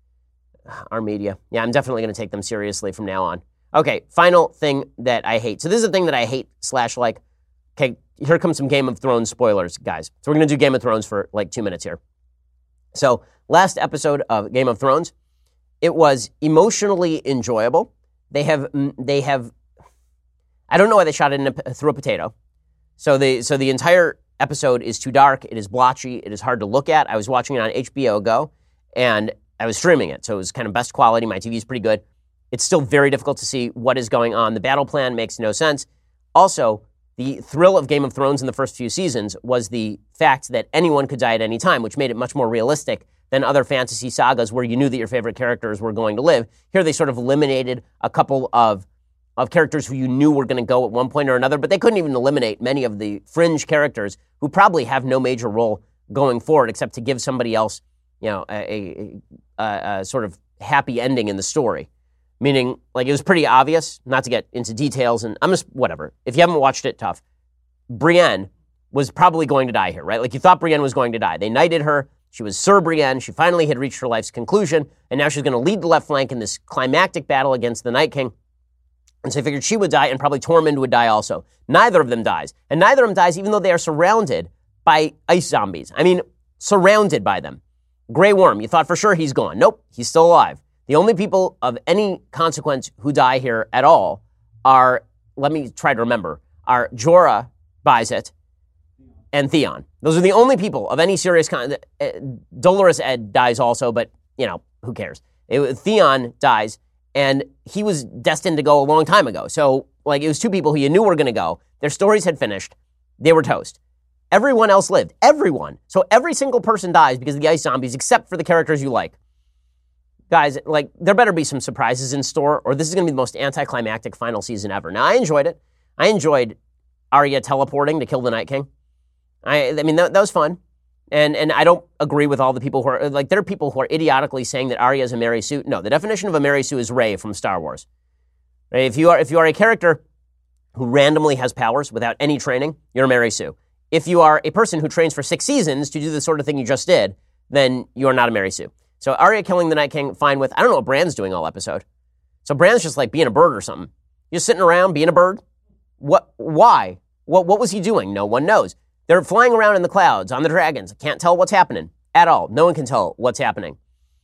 Our media. Yeah, I'm definitely going to take them seriously from now on. Okay, final thing that I hate. So this is the thing that I hate slash like. Okay, here comes some Game of Thrones spoilers, guys. So we're going to do Game of Thrones for like two minutes here. So last episode of Game of Thrones, it was emotionally enjoyable. They have, they have, I don't know why they shot it in a, through a potato. So the, so the entire episode is too dark. It is blotchy. It is hard to look at. I was watching it on H B O Go, and I was streaming it. So it was kind of best quality. My T V is pretty good. It's still very difficult to see what is going on. The battle plan makes no sense. Also, the thrill of Game of Thrones in the first few seasons was the fact that anyone could die at any time, which made it much more realistic than other fantasy sagas where you knew that your favorite characters were going to live. Here they sort of eliminated a couple of, of characters who you knew were going to go at one point or another, but they couldn't even eliminate many of the fringe characters who probably have no major role going forward except to give somebody else, you know, a, a, a, a sort of happy ending in the story. Meaning, like, it was pretty obvious, not to get into details, and I'm just, whatever. If you haven't watched it, tough. Brienne was probably going to die here, right? Like, you thought Brienne was going to die. They knighted her. She was Sir Brienne. She finally had reached her life's conclusion, and now she's going to lead the left flank in this climactic battle against the Night King. And so I figured she would die, and probably Tormund would die also. Neither of them dies. And neither of them dies, even though they are surrounded by ice zombies. I mean, surrounded by them. Grey Worm, you thought for sure he's gone. Nope, he's still alive. The only people of any consequence who die here at all are, let me try to remember, are Jorah Byzet and Theon. Those are the only people of any serious con. Uh, Dolorous Ed dies also, but, you know, who cares? It, Theon dies, and he was destined to go a long time ago. So, like, it was two people who you knew were going to go. Their stories had finished. They were toast. Everyone else lived. Everyone. So every single person dies because of the ice zombies, except for the characters you like. Guys, like, there better be some surprises in store, or this is going to be the most anticlimactic final season ever. Now, I enjoyed it. I enjoyed Arya teleporting to kill the Night King. I, I mean, that, that was fun. And and I don't agree with all the people who are, like, there are people who are idiotically saying that Arya is a Mary Sue. No, the definition of a Mary Sue is Rey from Star Wars. Right? If you are if you are a character who randomly has powers without any training, you're a Mary Sue. If you are a person who trains for six seasons to do the sort of thing you just did, then you are not a Mary Sue. So Arya killing the Night King, fine with. I don't know what Bran's doing all episode. So Bran's just like being a bird or something. Just sitting around being a bird. What? Why? What? What was he doing? No one knows. They're flying around in the clouds on the dragons. Can't tell what's happening at all. No one can tell what's happening.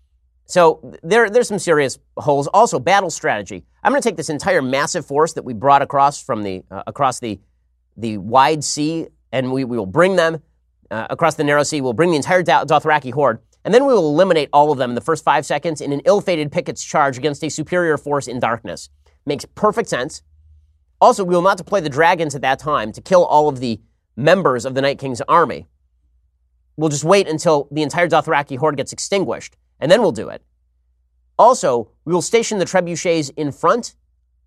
So there, there's some serious holes. Also, battle strategy. I'm going to take this entire massive force that we brought across from the uh, across the the wide sea, and we, we will bring them uh, across the narrow sea. We'll bring the entire Dothraki horde. And then we will eliminate all of them in the first five seconds in an ill-fated Pickett's charge against a superior force in darkness. Makes perfect sense. Also, we will not deploy the dragons at that time to kill all of the members of the Night King's army. We'll just wait until the entire Dothraki horde gets extinguished, and then we'll do it. Also, we will station the trebuchets in front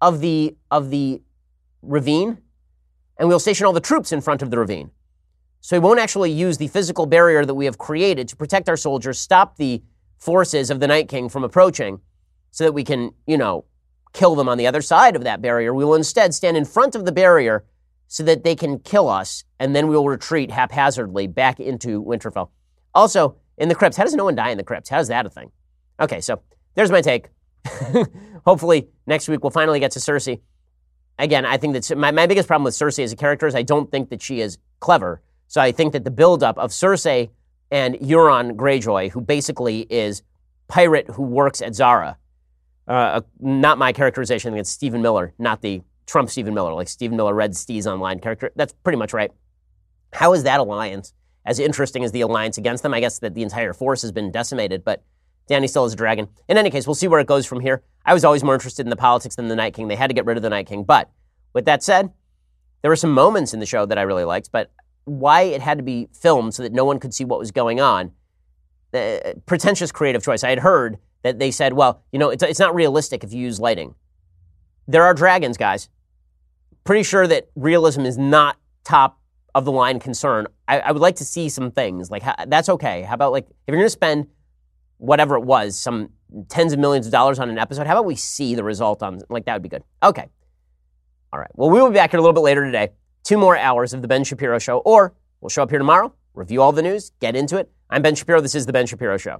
of the of the ravine, and we'll station all the troops in front of the ravine. So we won't actually use the physical barrier that we have created to protect our soldiers, stop the forces of the Night King from approaching, so that we can, you know, kill them on the other side of that barrier. We will instead stand in front of the barrier so that they can kill us, and then we will retreat haphazardly back into Winterfell. Also, in the crypts, how does no one die in the crypts? How is that a thing? Okay, so there's my take. Hopefully next week we'll finally get to Cersei. Again, I think that my, my biggest problem with Cersei as a character is I don't think that she is clever. So I think that the buildup of Cersei and Euron Greyjoy, who basically is pirate who works at Zara, uh, not my characterization, I think it's Stephen Miller, not the Trump Stephen Miller, like Stephen Miller read Steve's online character. That's pretty much right. How is that alliance as interesting as the alliance against them? I guess that the entire force has been decimated, but Dany still is a dragon. In any case, we'll see where it goes from here. I was always more interested in the politics than the Night King. They had to get rid of the Night King. But with that said, there were some moments in the show that I really liked, but why it had to be filmed so that no one could see what was going on, uh, pretentious creative choice. I had heard that they said, well, you know, it's, it's not realistic if you use lighting. There are dragons, guys. Pretty sure that realism is not top of the line concern. I, I would like to see some things. Like, how, that's okay. How about, like, if you're going to spend whatever it was, some tens of millions of dollars on an episode, how about we see the result on, like, that would be good. Okay. All right. Well, we will be back here a little bit later today. Two more hours of the Ben Shapiro Show, or we'll show up here tomorrow, review all the news, get into it. I'm Ben Shapiro. This is the Ben Shapiro Show.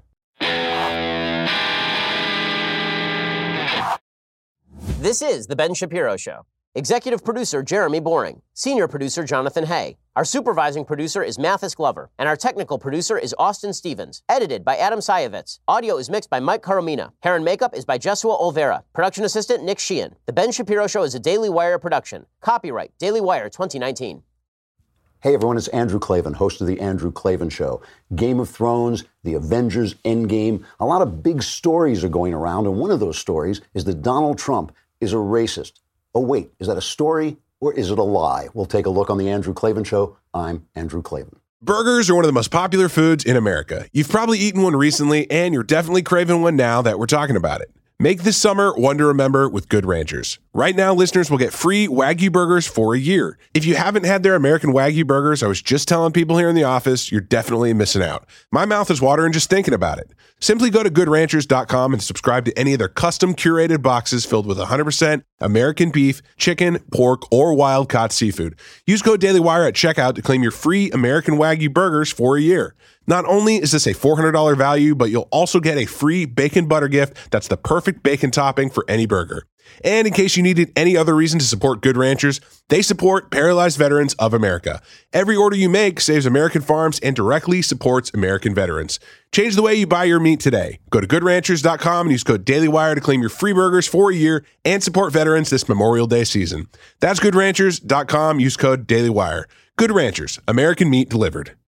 This is the Ben Shapiro Show. Executive producer Jeremy Boring. Senior producer Jonathan Hay. Our supervising producer is Mathis Glover. And our technical producer is Austin Stevens. Edited by Adam Sayevitz. Audio is mixed by Mike Caromina. Hair and makeup is by Jesua Olvera. Production assistant Nick Sheehan. The Ben Shapiro Show is a Daily Wire production. Copyright Daily Wire twenty nineteen. Hey everyone, it's Andrew Klavan, host of The Andrew Klavan Show. Game of Thrones, The Avengers, Endgame, a lot of big stories are going around, and one of those stories is that Donald Trump is a racist. Oh, wait, is that a story or is it a lie? We'll take a look on The Andrew Klavan Show. I'm Andrew Klavan. Burgers are one of the most popular foods in America. You've probably eaten one recently, and you're definitely craving one now that we're talking about it. Make this summer one to remember with Good Ranchers. Right now, listeners will get free Wagyu burgers for a year. If you haven't had their American Wagyu burgers, I was just telling people here in the office, you're definitely missing out. My mouth is watering just thinking about it. Simply go to good ranchers dot com and subscribe to any of their custom curated boxes filled with one hundred percent American beef, chicken, pork, or wild-caught seafood. Use code DailyWire at checkout to claim your free American Wagyu burgers for a year. Not only is this a four hundred dollars value, but you'll also get a free bacon butter gift that's the perfect bacon topping for any burger. And in case you needed any other reason to support Good Ranchers, they support Paralyzed Veterans of America. Every order you make saves American farms and directly supports American veterans. Change the way you buy your meat today. Go to good ranchers dot com and use code DailyWire to claim your free burgers for a year and support veterans this Memorial Day season. That's good ranchers dot com. Use code DailyWire. Good Ranchers, American meat delivered.